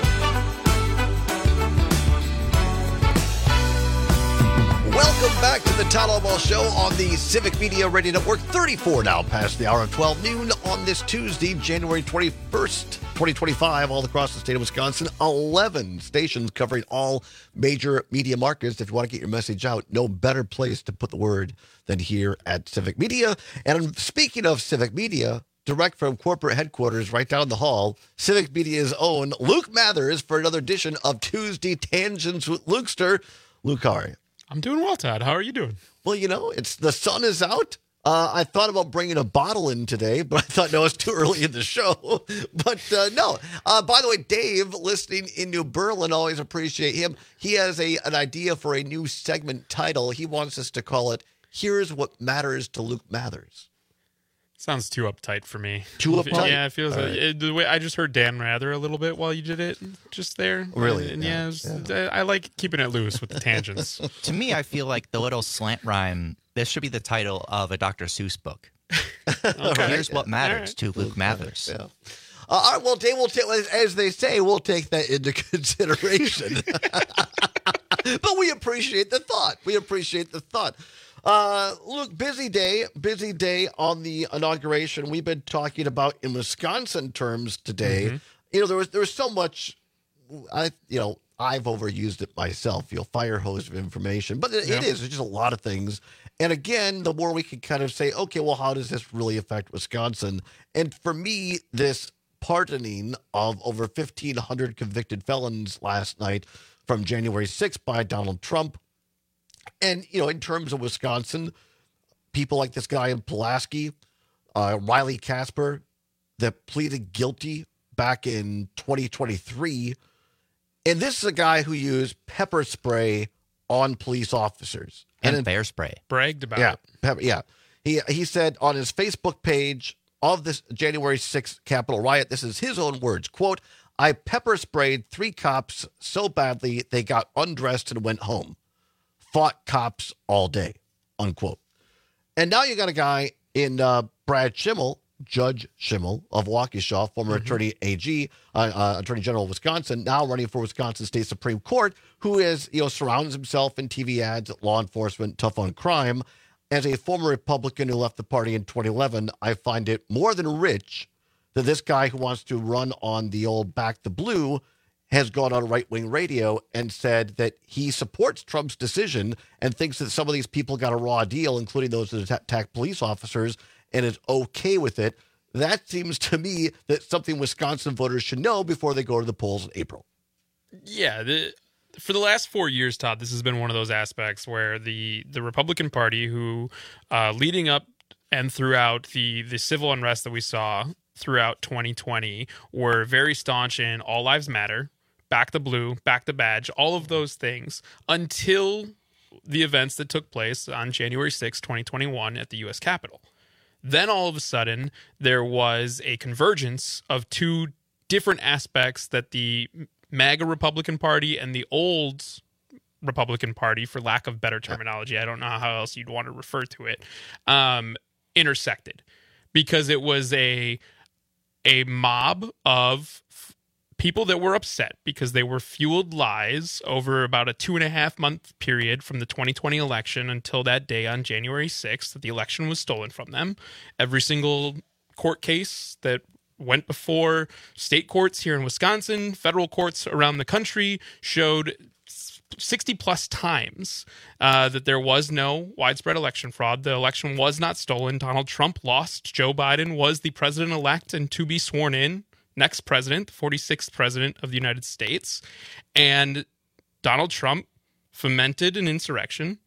Welcome back to the Town Hall Show on the Civic Media Radio Network. thirty-four now past the hour of twelve noon on this Tuesday, January twenty-first, twenty twenty-five, all across the state of Wisconsin. eleven stations covering all major media markets. If you want to get your message out, no better place to put the word than here at Civic Media. And speaking of Civic Media, direct from corporate headquarters right down the hall, Civic Media's own Luke Mathers for another edition of Tuesday Tangents with Lukester. Luke, how are you? I'm doing well, Todd. How are you doing? Well, you know, it's the sun is out. Uh, I thought about bringing a bottle in today, but I thought, no, it's too early in the show. But uh, no. Uh, by the way, Dave, listening in New Berlin, always appreciate him. He has a an idea for a new segment title. He wants us to call it, Here's What Matters to Luke Mathers. Sounds too uptight for me. Too uptight? Yeah, it feels like, right. it, the way I just heard Dan Rather a little bit while you did it just there. Really? And yeah, yeah, it was, yeah. I like keeping it loose with the tangents. To me, I feel like the little slant rhyme, this should be the title of a Doctor Seuss book. Okay. Here's yeah. what matters right. to Luke, Luke Mathers. Yeah. Uh, all right, well, Dave, we'll take, as they say, we'll take that into consideration. But we appreciate the thought. We appreciate the thought. Uh, Luke, busy day, busy day on the inauguration. We've been talking about in Wisconsin terms today. Mm-hmm. You know, there was there was so much. I you know I've overused it myself. You know, fire hose of information, but it, yeah. it is. It's just a lot of things. And again, the more we can kind of say, okay, well, how does this really affect Wisconsin? And for me, this pardoning of over fifteen hundred convicted felons last night from January sixth by Donald Trump. And, you know, in terms of Wisconsin, people like this guy in Pulaski, uh, Riley Casper, that pleaded guilty back in twenty twenty-three. And this is a guy who used pepper spray on police officers. And, and bear spray. Bragged about yeah, it. Pepper, yeah. He, he said on his Facebook page of this January sixth Capitol riot, this is his own words, quote, I pepper sprayed three cops so badly they got undressed and went home. Fought cops all day, unquote. And now you got a guy in uh, Brad Schimmel, Judge Schimmel of Waukesha, former mm-hmm. attorney A G, uh, uh, Attorney General of Wisconsin, now running for Wisconsin State Supreme Court, who is, you know, surrounds himself in T V ads, law enforcement, tough on crime. As a former Republican who left the party in twenty eleven, I find it more than rich that this guy who wants to run on the old Back the Blue has gone on right-wing radio and said that he supports Trump's decision and thinks that some of these people got a raw deal, including those that attacked police officers, and is okay with it. That seems to me that something Wisconsin voters should know before they go to the polls in April. Yeah, the, for the last four years, Todd, this has been one of those aspects where the, the Republican Party, who uh, leading up and throughout the, the civil unrest that we saw throughout twenty twenty, were very staunch in All Lives Matter, Back the Blue, Back the Badge, all of those things, until the events that took place on January sixth, twenty twenty-one at the U S Capitol. Then all of a sudden, there was a convergence of two different aspects that the MAGA Republican Party and the old Republican Party, for lack of better terminology, I don't know how else you'd want to refer to it, um, intersected. Because it was a, a mob of people that were upset because they were fueled lies over about a two and a half month period from the twenty twenty election until that day on January sixth that the election was stolen from them. Every single court case that went before state courts here in Wisconsin, federal courts around the country, showed sixty plus times uh, that there was no widespread election fraud. The election was not stolen. Donald Trump lost. Joe Biden was the president-elect and to be sworn in next president, the forty-sixth president of the United States. And Donald Trump fomented an insurrection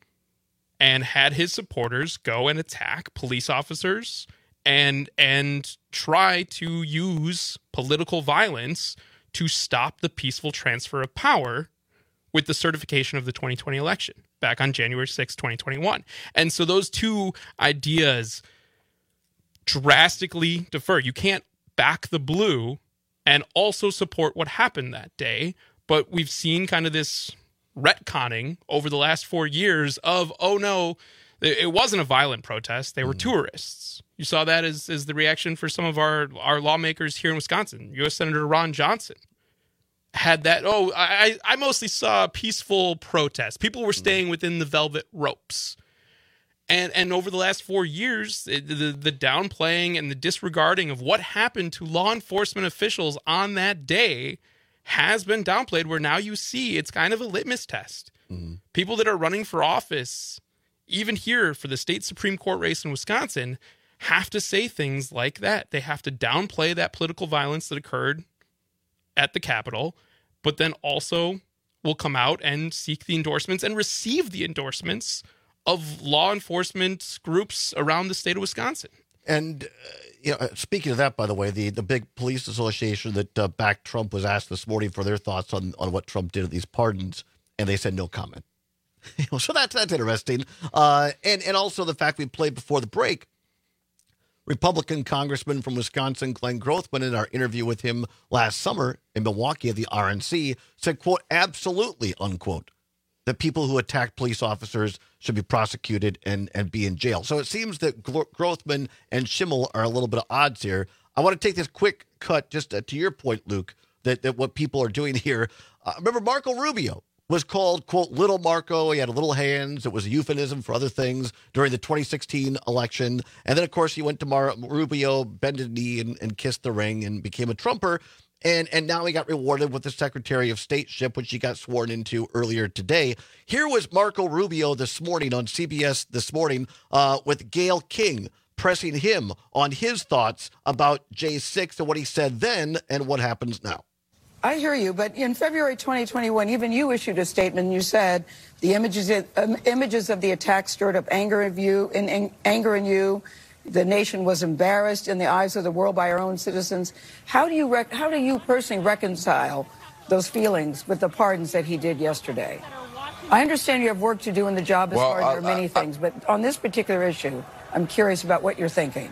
and had his supporters go and attack police officers and and try to use political violence to stop the peaceful transfer of power with the certification of the twenty twenty election back on January sixth, twenty twenty-one. And so those two ideas drastically differ. You can't back the blue and also support what happened that day. But we've seen kind of this retconning over the last four years of, oh no, it wasn't a violent protest. They were mm. tourists. You saw that as, as the reaction for some of our, our lawmakers here in Wisconsin. U S Senator Ron Johnson had that. Oh, I, I mostly saw a peaceful protest. People were staying within the velvet ropes. And and over the last four years, the, the the downplaying and the disregarding of what happened to law enforcement officials on that day has been downplayed, where now you see it's kind of a litmus test. Mm-hmm. People that are running for office, even here for the state Supreme Court race in Wisconsin, have to say things like that. They have to downplay that political violence that occurred at the Capitol, but then also will come out and seek the endorsements and receive the endorsements of law enforcement groups around the state of Wisconsin. And, uh, you know, speaking of that, by the way, the, the big police association that uh, backed Trump was asked this morning for their thoughts on, on what Trump did at these pardons, and they said no comment. So that's, that's interesting. Uh, and, and also the fact we played before the break, Republican Congressman from Wisconsin, Glenn Grothman, in our interview with him last summer in Milwaukee at the R N C, said, quote, absolutely, unquote, that people who attack police officers should be prosecuted and, and be in jail. So it seems that Grothman and Schimmel are a little bit of odds here. I want to take this quick cut just uh, to your point, Luke, that, that what people are doing here. Uh, remember, Marco Rubio was called, quote, Little Marco. He had little hands. It was a euphemism for other things during the twenty sixteen election. And then, of course, he went to Mar- Rubio, bended knee, and, and kissed the ring and became a Trumper. And and now he got rewarded with the Secretary of State-ship, which he got sworn into earlier today. Here was Marco Rubio this morning on C B S This Morning uh, with Gayle King, pressing him on his thoughts about J six and what he said then and what happens now. I hear you, but in February twenty twenty-one, even you issued a statement and you said the images um, images of the attack stirred up anger of you, in, in, anger in you. The nation was embarrassed in the eyes of the world by our own citizens. How do you rec- how do you personally reconcile those feelings with the pardons that he did yesterday? I understand you have work to do in the job as well, far as there are many I, I, things, but on this particular issue, I'm curious about what you're thinking.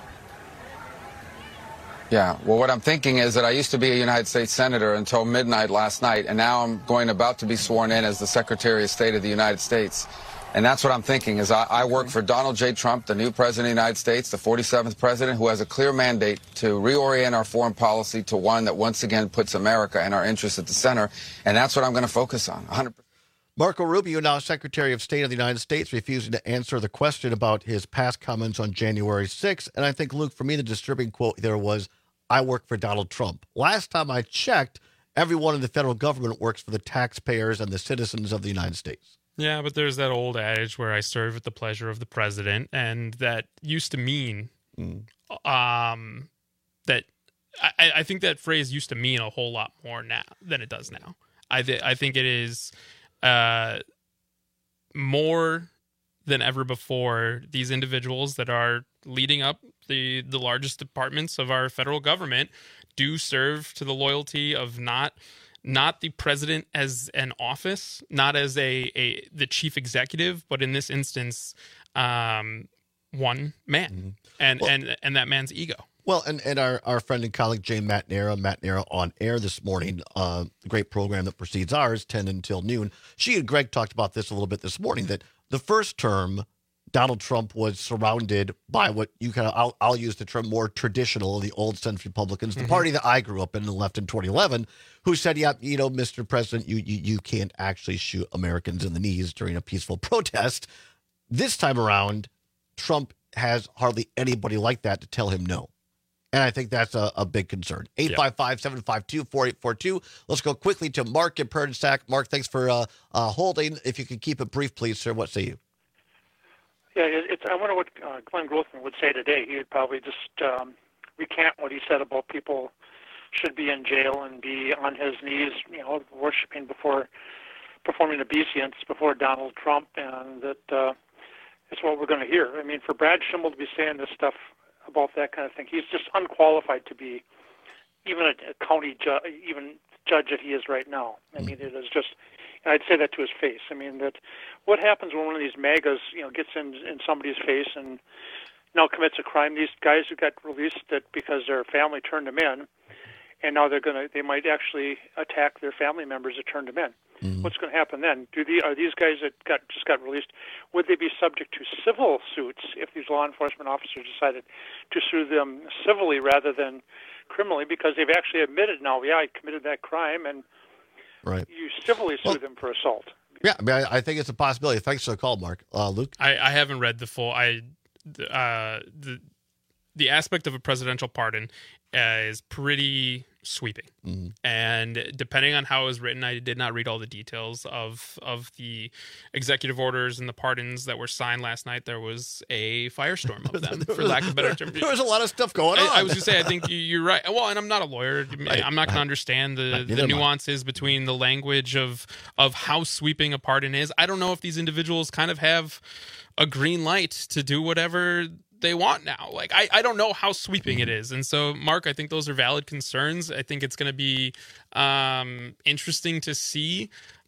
Yeah, well, what I'm thinking is that I used to be a United States Senator until midnight last night, and now I'm going about to be sworn in as the Secretary of State of the United States. And that's what I'm thinking, is I, I work for Donald J. Trump, the new President of the United States, the forty-seventh President, who has a clear mandate to reorient our foreign policy to one that once again puts America and our interests at the center. And that's what I'm going to focus on, one hundred percent. Marco Rubio, now Secretary of State of the United States, refusing to answer the question about his past comments on January sixth. And I think, Luke, for me, the disturbing quote there was, I work for Donald Trump. Last time I checked, everyone in the federal government works for the taxpayers and the citizens of the United States. Yeah, but there's that old adage where I serve at the pleasure of the president, and that used to mean mm. um, that I, I think that phrase used to mean a whole lot more now than it does now. I th- I think it is uh, more than ever before. These individuals that are leading up the the largest departments of our federal government do serve to the loyalty of not. Not the president as an office, not as a, a the chief executive, but in this instance, um, one man, mm-hmm. and well, and and that man's ego. Well, and, and our, our friend and colleague Jane Matnera, Matnera on Air this morning, uh, the great program that precedes ours, ten until noon. She and Greg talked about this a little bit this morning. That the first term, Donald Trump was surrounded by what you kind of, I'll, I'll use the term more traditional, the old Senate Republicans, the mm-hmm. party that I grew up in and left in twenty eleven, who said, yeah, you know, Mister President, you, you, you can't actually shoot Americans in the knees during a peaceful protest. This time around, Trump has hardly anybody like that to tell him no. And I think that's a, a big concern. eight five five, seven five two, four eight four two. Let's go quickly to Mark in Perdensack. Mark, thanks for uh, uh, holding. If you could keep it brief, please, sir. What say you? Yeah, it's, I wonder what uh, Glenn Grothman would say today. He would probably just um, recant what he said about people should be in jail and be on his knees, you know, worshiping before, performing obeisance before Donald Trump, and that uh, it's what we're going to hear. I mean, for Brad Schimmel to be saying this stuff about that kind of thing, he's just unqualified to be even a, a county ju- even judge that he is right now. I mean, it is just. And I'd say that to his face. I mean, that what happens when one of these MAGAs, you know, gets in in somebody's face and now commits a crime? These guys who got released that because their family turned them in, and now they're gonna, they might actually attack their family members that turned them in. Mm-hmm. What's going to happen then? Do the are these guys that got just got released? Would they be subject to civil suits if these law enforcement officers decided to sue them civilly rather than criminally? Because they've actually admitted now, yeah, I committed that crime, and right. you civilly sue well, them for assault. Yeah, I mean, I, I think it's a possibility. Thanks for the call, Mark. Uh, Luke? I, I haven't read the full. I uh, the the aspect of a presidential pardon uh, is pretty sweeping, mm-hmm. and depending on how it was written, I did not read all the details of of the executive orders and the pardons that were signed last night. There was a firestorm of them, for lack of a better term. There was a lot of stuff going on. I, I was going to say, I think you're right. Well, and I'm not a lawyer. Right. I'm not going to understand the, Right. the nuances between the language of of how sweeping a pardon is. I don't know if these individuals kind of have a green light to do whatever they want now. Like, I, I don't know how sweeping it is. And so, Mark, I think those are valid concerns. I think it's going to be um, interesting to see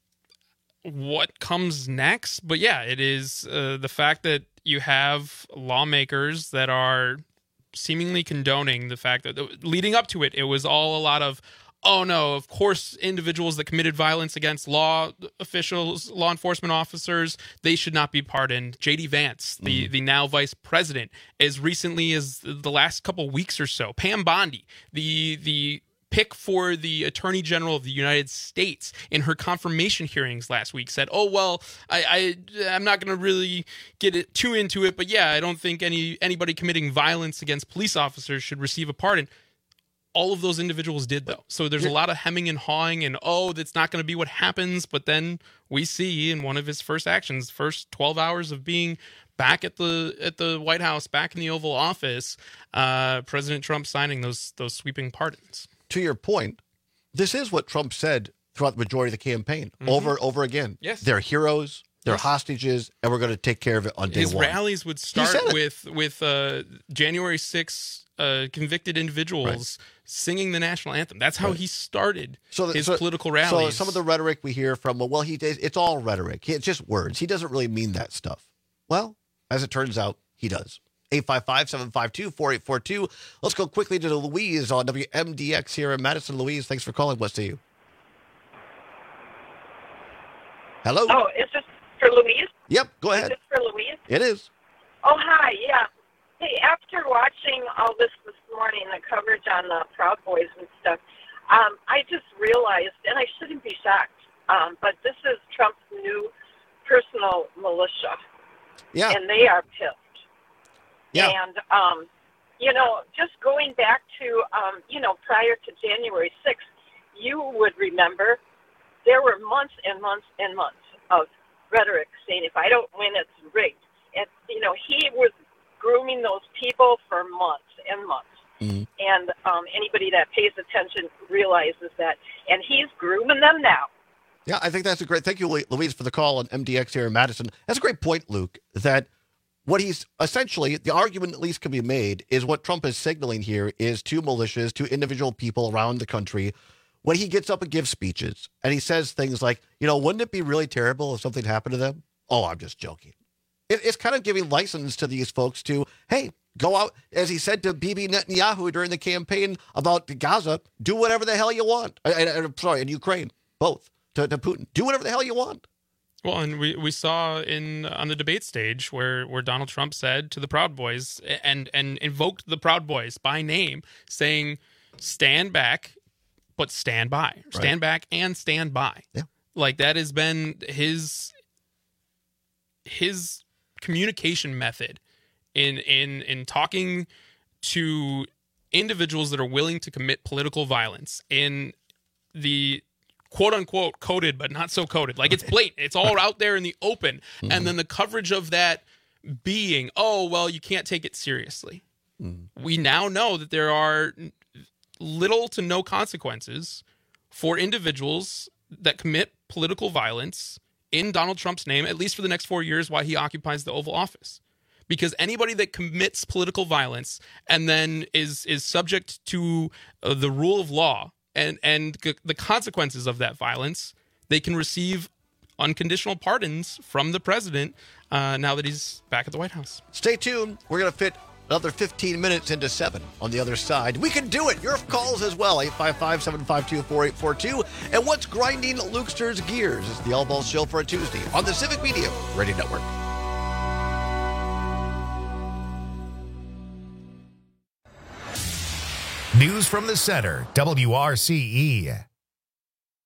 what comes next. But yeah, it is uh, the fact that you have lawmakers that are seemingly condoning the fact that leading up to it, it was all a lot of, oh no, of course, individuals that committed violence against law officials, law enforcement officers, they should not be pardoned. J D Vance, the, mm-hmm. the now vice president, as recently as the last couple weeks or so, Pam Bondi, the the pick for the Attorney General of the United States, in her confirmation hearings last week, said, oh, well, I, I, I'm not going to really get it too into it, but yeah, I don't think any anybody committing violence against police officers should receive a pardon. All of those individuals did, though. So there's a lot of hemming and hawing and, oh, that's not going to be what happens. But then we see in one of his first actions, first twelve hours of being back at the at the White House, back in the Oval Office, uh, President Trump signing those those sweeping pardons. To your point, this is what Trump said throughout the majority of the campaign, mm-hmm. over and over again. Yes. They're heroes. They're Yes. hostages, and we're going to take care of it on day His one. rallies would start with with uh, January sixth uh, convicted individuals right. singing the national anthem. That's how right. he started so the, his so, political rallies. So some of the rhetoric we hear from, well, he it's all rhetoric. It's just words. He doesn't really mean that stuff. Well, as it turns out, he does. eight five five, seven five two, four eight four two. Let's go quickly to Louise on W M D X here in Madison. Louise, thanks for calling. What's to you? Hello? Oh, is this for Louise? Yep, go ahead. Is this for Louise? It is. Oh, hi, yeah. Hey, after watching all this this morning, the coverage on the Proud Boys and stuff, um, I just realized, and I shouldn't be shocked, um, but this is Trump's new personal militia. Yeah. And they are pissed. Yeah. And, um, you know, just going back to, um, you know, prior to January sixth, you would remember there were months and months and months of rhetoric saying, if I don't win, it's rigged. And, you know, he was grooming those people for months and months. Mm-hmm. And um, anybody that pays attention realizes that. And he's grooming them now. Yeah, I think that's a great, thank you, Louise, for the call on M D X here in Madison. That's a great point, Luke, that what he's essentially, the argument at least can be made, is what Trump is signaling here is to militias, to individual people around the country, when he gets up and gives speeches and he says things like, you know, wouldn't it be really terrible if something happened to them? Oh, I'm just joking. It, it's kind of giving license to these folks to, hey, go out, as he said to Bibi Netanyahu during the campaign about Gaza, do whatever the hell you want. I, I, I'm sorry, in Ukraine, both, to, to Putin. Do whatever the hell you want. Well, and we, we saw in on the debate stage where, where Donald Trump said to the Proud Boys and, and invoked the Proud Boys by name, saying, stand back, but stand by. Stand right. back and stand by. Yeah. Like, that has been his his communication method in in in talking to individuals that are willing to commit political violence in the quote unquote coded, but not so coded. Like, it's blatant. It's all out there in the open. Mm-hmm. And then the coverage of that being, oh, well, you can't take it seriously. Mm-hmm. We now know that there are little to no consequences for individuals that commit political violence in Donald Trump's name, at least for the next four years while he occupies the Oval Office. Because anybody that commits political violence and then is is subject to uh, the rule of law and, and c- the consequences of that violence, they can receive unconditional pardons from the president uh, now that he's back at the White House. Stay tuned. We're going to fit another fifteen minutes into seven on the other side. We can do it. Your calls as well. eight five five, seven five two, four eight four two. And what's grinding Lukester's gears? It's the All Ball Show for a Tuesday on the Civic Media Radio Network. News from the center, W R C E.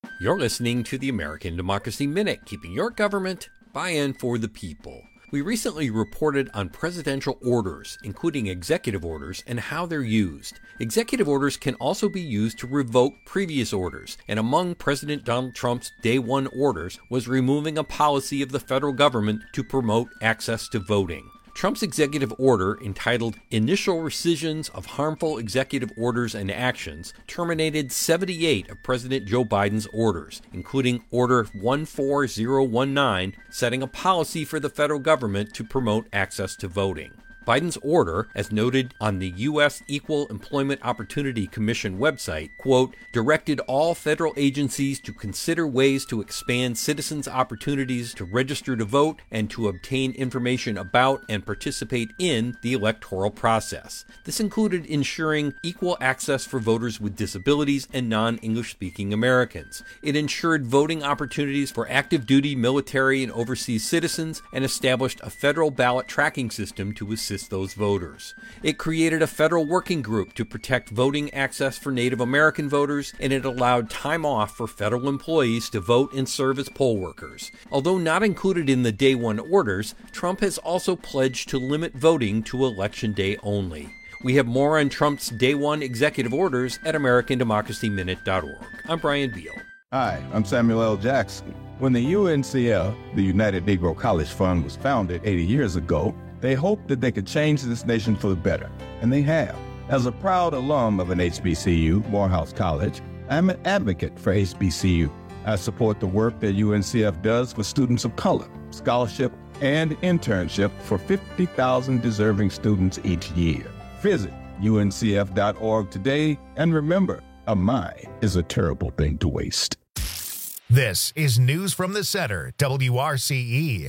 You're listening to the American Democracy Minute, keeping your government by and for the people. We recently reported on presidential orders, including executive orders, and how they're used. Executive orders can also be used to revoke previous orders, and among President Donald Trump's day one orders was removing a policy of the federal government to promote access to voting. Trump's executive order, entitled Initial Rescissions of Harmful Executive Orders and Actions, terminated seventy-eight of President Joe Biden's orders, including Order one four zero one nine, setting a policy for the federal government to promote access to voting. Biden's order, as noted on the U S Equal Employment Opportunity Commission website, quote, directed all federal agencies to consider ways to expand citizens' opportunities to register to vote and to obtain information about and participate in the electoral process. This included ensuring equal access for voters with disabilities and non-English speaking Americans. It ensured voting opportunities for active duty military and overseas citizens and established a federal ballot tracking system to assist those voters. It created a federal working group to protect voting access for Native American voters, and it allowed time off for federal employees to vote and serve as poll workers. Although not included in the day one orders, Trump has also pledged to limit voting to election day only. We have more on Trump's day one executive orders at American Democracy Minute dot org. I'm Brian Beal. Hi, I'm Samuel L. Jackson. When the U N C F, the United Negro College Fund, was founded eighty years ago, they hoped that they could change this nation for the better, and they have. As a proud alum of an H B C U, Morehouse College, I'm an advocate for H B C U. I support the work that U N C F does for students of color, scholarship, and internship for fifty thousand deserving students each year. Visit U N C F dot org today, and remember, a mind is a terrible thing to waste. This is News from the Center, W R C E.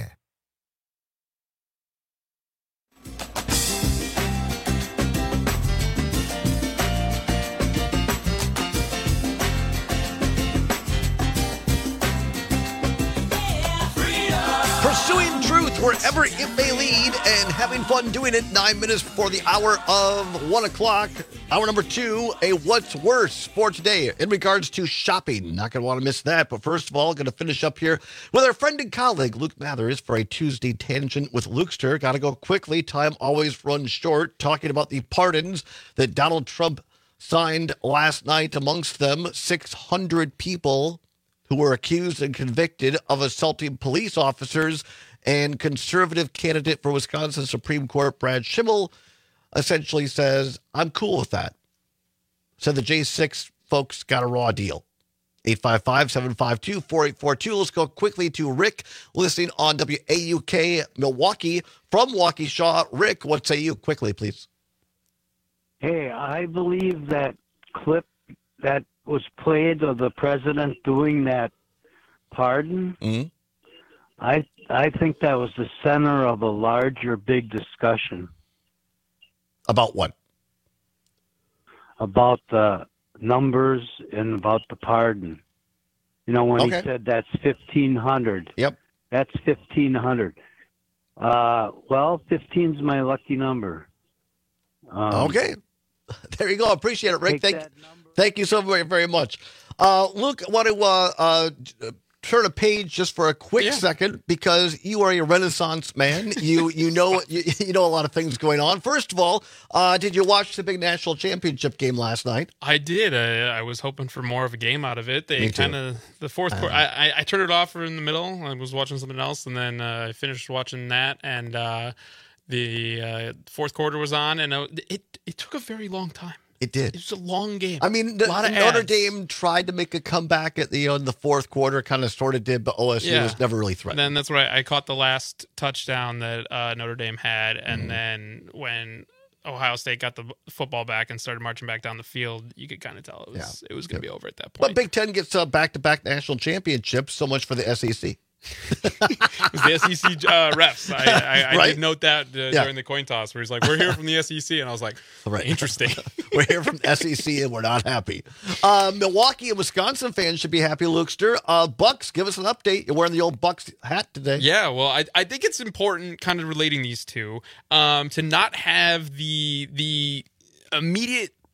Pursuing truth wherever it may lead and having fun doing it. Nine minutes before the hour of one o'clock. Hour number two, a What's Worse for today in regards to shopping. Not going to want to miss that. But first of all, going to finish up here with our friend and colleague, Luke Mathers, for a Tuesday Tangent with Lukester. Got to go quickly. Time always runs short. Talking about the pardons that Donald Trump signed last night. Amongst them, six hundred people who were accused and convicted of assaulting police officers, and conservative candidate for Wisconsin Supreme Court Brad Schimmel essentially says, I'm cool with that. So the J six folks got a raw deal. eight five five, seven five two, four eight four two. Let's go quickly to Rick, listening on W A U K Milwaukee from Waukesha. Rick, what say you? Quickly, please. Hey, I believe that clip that was played of the president doing that pardon. Mm-hmm. I I think that was the center of a larger big discussion. About what? About the numbers and about the pardon. You know, when Okay. he said that's fifteen hundred. Yep. That's fifteen hundred. Uh, well, fifteen's my lucky number. Um, Okay. There you go. Appreciate it, Rick. Take Thank, thank you so very, very much. Uh, Luke, I want to uh, uh, turn a page just for a quick second, because you are a Renaissance man. You you know you, you know a lot of things going on. First of all, uh, did you watch the big national championship game last night? I did. I, I was hoping for more of a game out of it. They Me too. kind of the fourth quarter. I, I I turned it off in the middle. I was watching something else, and then uh, I finished watching that, and uh, the uh, fourth quarter was on, and uh, it it took a very long time. It did. It was a long game. I mean, a the, lot of Notre ads. Dame tried to make a comeback at the you know, in the fourth quarter, kind of sort of did, but O S U Yeah. was never really And threatened. then that's right. I caught the last touchdown that uh, Notre Dame had, and Mm-hmm. then when Ohio State got the football back and started marching back down the field, you could kind of tell it was it was going to be over at that point. But Big Ten gets uh, back-to-back national championships. So much for the S E C. It was the S E C uh, refs. I, I, I Right? did note that uh, Yeah. during the coin toss, where he's like, "We're here from the S E C," and I was like, Right. "Interesting." We're here from S E C and we're not happy. Uh, Milwaukee and Wisconsin fans should be happy, Lukester. Uh, Bucks, give us an update. You're wearing the old Bucks hat today. Yeah, well, I, I think it's important, kind of relating these two, um, to not have the the immediate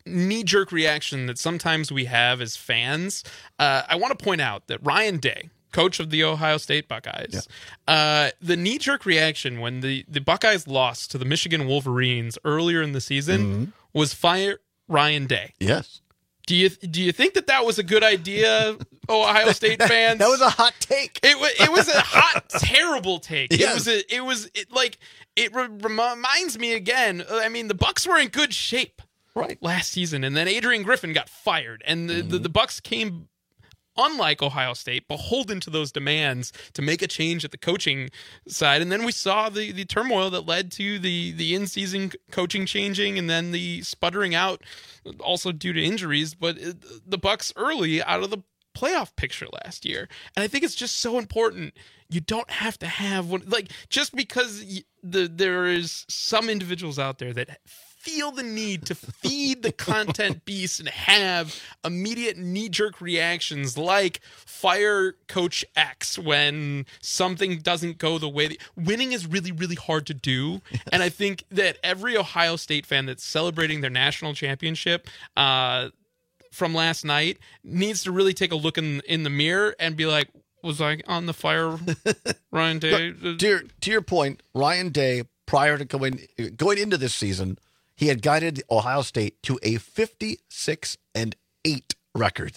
knee-jerk reaction that sometimes we have as fans, uh, I want to point out that Ryan Day, coach of the Ohio State Buckeyes, yeah. uh, the knee-jerk reaction when the, the Buckeyes lost to the Michigan Wolverines earlier in the season mm-hmm. was fire Ryan Day. Yes. Do you do you think that that was a good idea, Ohio State fans? That was a hot take. It was it was a hot, terrible take. Yes. It was a, it was it, like it re- reminds me again. I mean, the Bucks were in good shape right last season, and then Adrian Griffin got fired, and the, mm-hmm. the, the Bucks came, unlike Ohio State, beholden to those demands to make a change at the coaching side. And then we saw the, the turmoil that led to the, the in-season coaching changing and then the sputtering out, also due to injuries. But it, the Bucks early out of the playoff picture last year. And I think it's just so important. You don't have to have one, like, just because you, the there is some individuals out there that feel the need to feed the content beast and have immediate knee-jerk reactions like fire Coach X when something doesn't go the way that, winning is really, really hard to do. Yes. And I think that every Ohio State fan that's celebrating their national championship uh, from last night needs to really take a look in in the mirror and be like, was I on the fire, Ryan Day? No, to, your, to your point, Ryan Day, prior to going going into this season, he had guided Ohio State to a fifty-six and eight record.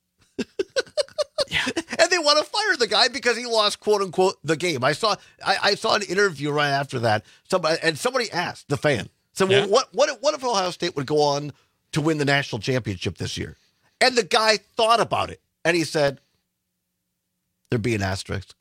Yeah. And they want to fire the guy because he lost, quote unquote, the game. I saw I, I saw an interview right after that. Somebody and somebody asked the fan, so yeah. well, what what what if Ohio State would go on to win the national championship this year? And the guy thought about it and he said, there'd be an asterisk.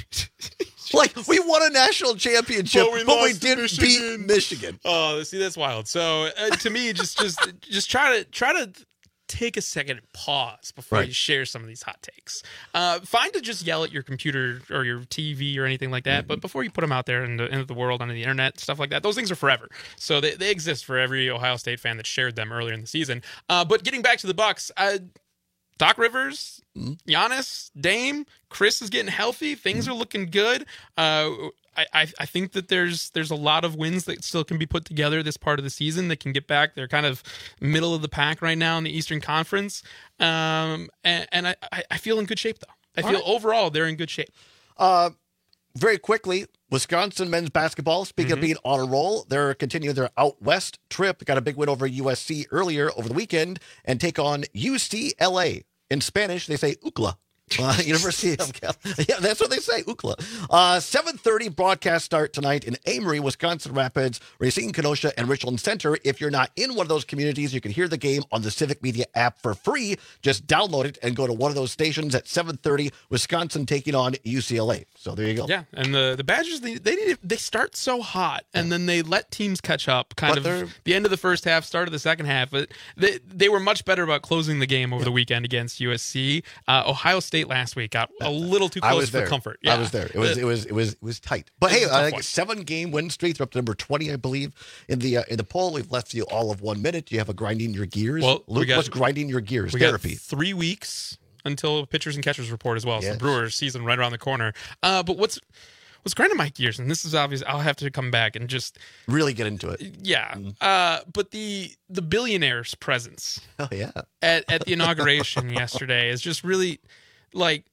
Like, we won a national championship, but we, but we didn't Michigan. beat Michigan. Oh, see, that's wild. So, uh, to me, just just just try to try to take a second and pause before right. you share some of these hot takes. Uh, fine to just yell at your computer or your T V or anything like that, mm-hmm. but before you put them out there into, into the world, onto the internet, stuff like that, those things are forever. So they, they exist for every Ohio State fan that shared them earlier in the season. Uh, but getting back to the Bucks, uh, Doc Rivers, Giannis, Dame, Chris is getting healthy. Things are looking good. Uh, I, I I think that there's there's a lot of wins that still can be put together this part of the season that can get back. They're kind of middle of the pack right now in the Eastern Conference. Um, and, and I, I feel in good shape, though. I All feel right. overall they're in good shape. Uh, very quickly, Wisconsin men's basketball, speaking mm-hmm. of being on a roll, they're continuing their out west trip. Got a big win over U S C earlier over the weekend and take on U C L A. In Spanish, they say U C L A. Uh, University of California. Yeah, that's what they say, U C L A. Uh, seven thirty broadcast start tonight in Amory, Wisconsin Rapids, Racine, Kenosha, and Richland Center. If you're not in one of those communities, you can hear the game on the Civic Media app for free. Just download it and go to one of those stations at seven thirty, Wisconsin taking on U C L A. So there you go. Yeah, and the, the Badgers, they they, need, they start so hot, and then they let teams catch up kind but of the end of the first half, start of the second half. But they, they were much better about closing the game over yeah. the weekend against U S C. Uh, Ohio State last week got a little too close for comfort. Yeah. I was there. It was it was it was it was tight. But hey, I think seven game win streak. They're up to number twenty, I believe, in the uh, in the poll. We've left you all of one minute. Do you have a grinding your gears? Well, Luke, we got, what's grinding your gears? We Therapy. Got three weeks until pitchers and catchers report as well. Yes. So the Brewers season right around the corner. Uh, but what's what's grinding my gears, and this is obvious. I'll have to come back and just really get into it. Yeah. Mm. Uh, but the the billionaire's presence. Oh yeah. At at the inauguration yesterday is just really like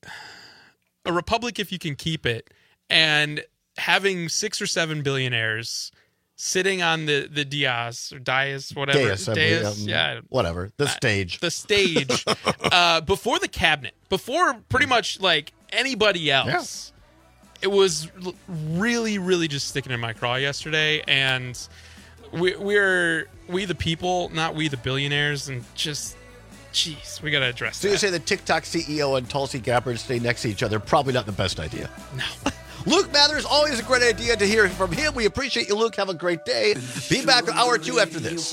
a republic if you can keep it, and having six or seven billionaires sitting on the the dais or dais, whatever, dais, dais um, yeah, whatever, the stage, uh, the stage, uh, before the cabinet, before pretty much like anybody else. Yeah. It was really, really just sticking in my craw yesterday, and we, we're we the people, not we the billionaires, and just. Jeez, we got to address so that. So you say the TikTok C E O and Tulsi Gabbard stay next to each other. Probably not the best idea. No. Luke Mathers, always a great idea to hear from him. We appreciate you, Luke. Have a great day. Be back with hour two after this.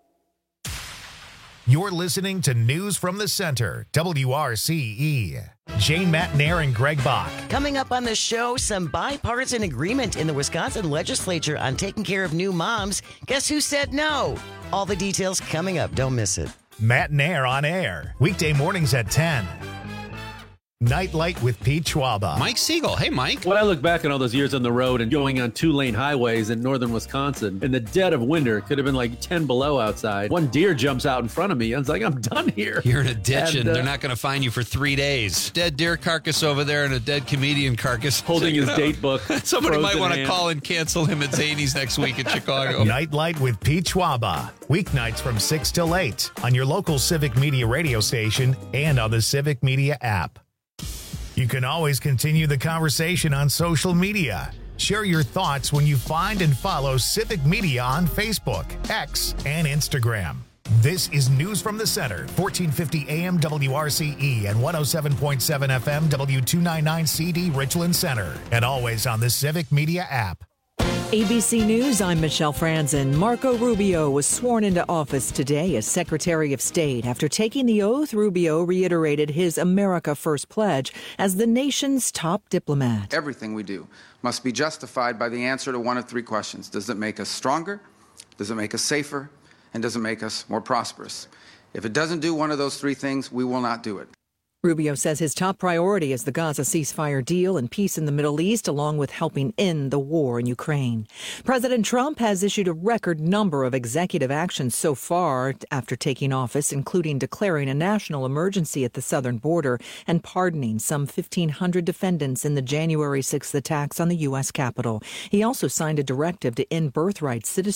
You're listening to News from the Center, W R C E. Jane Matnair and Greg Bach. Coming up on the show, some bipartisan agreement in the Wisconsin legislature on taking care of new moms. Guess who said no? All the details coming up. Don't miss it. Matt Nair on air, weekday mornings at ten. Nightlight with Pete Schwaba. Mike Siegel. Hey, Mike. When I look back on all those years on the road and going on two-lane highways in northern Wisconsin, in the dead of winter, it could have been like ten below outside. One deer jumps out in front of me. I was like, I'm done here. You're in a ditch, and, and uh, they're not going to find you for three days. Dead deer carcass over there and a dead comedian carcass. Holding his date book. Somebody might want to hand. call and cancel him at Zany's next week in Chicago. Nightlight with Pete Schwaba. Weeknights from six till eight on your local Civic Media radio station and on the Civic Media app. You can always continue the conversation on social media. Share your thoughts when you find and follow Civic Media on Facebook, X, and Instagram. This is News from the Center, fourteen fifty A M W R C E and one oh seven point seven F M W two ninety-nine C D Richland Center, and always on the Civic Media app. A B C News, I'm Michelle Franzen. Marco Rubio was sworn into office today as Secretary of State. After taking the oath, Rubio reiterated his America First pledge as the nation's top diplomat. Everything we do must be justified by the answer to one of three questions. Does it make us stronger? Does it make us safer? And does it make us more prosperous? If it doesn't do one of those three things, we will not do it. Rubio says his top priority is the Gaza ceasefire deal and peace in the Middle East, along with helping end the war in Ukraine. President Trump has issued a record number of executive actions so far after taking office, including declaring a national emergency at the southern border and pardoning some fifteen hundred defendants in the January sixth attacks on the U S Capitol. He also signed a directive to end birthright citizenship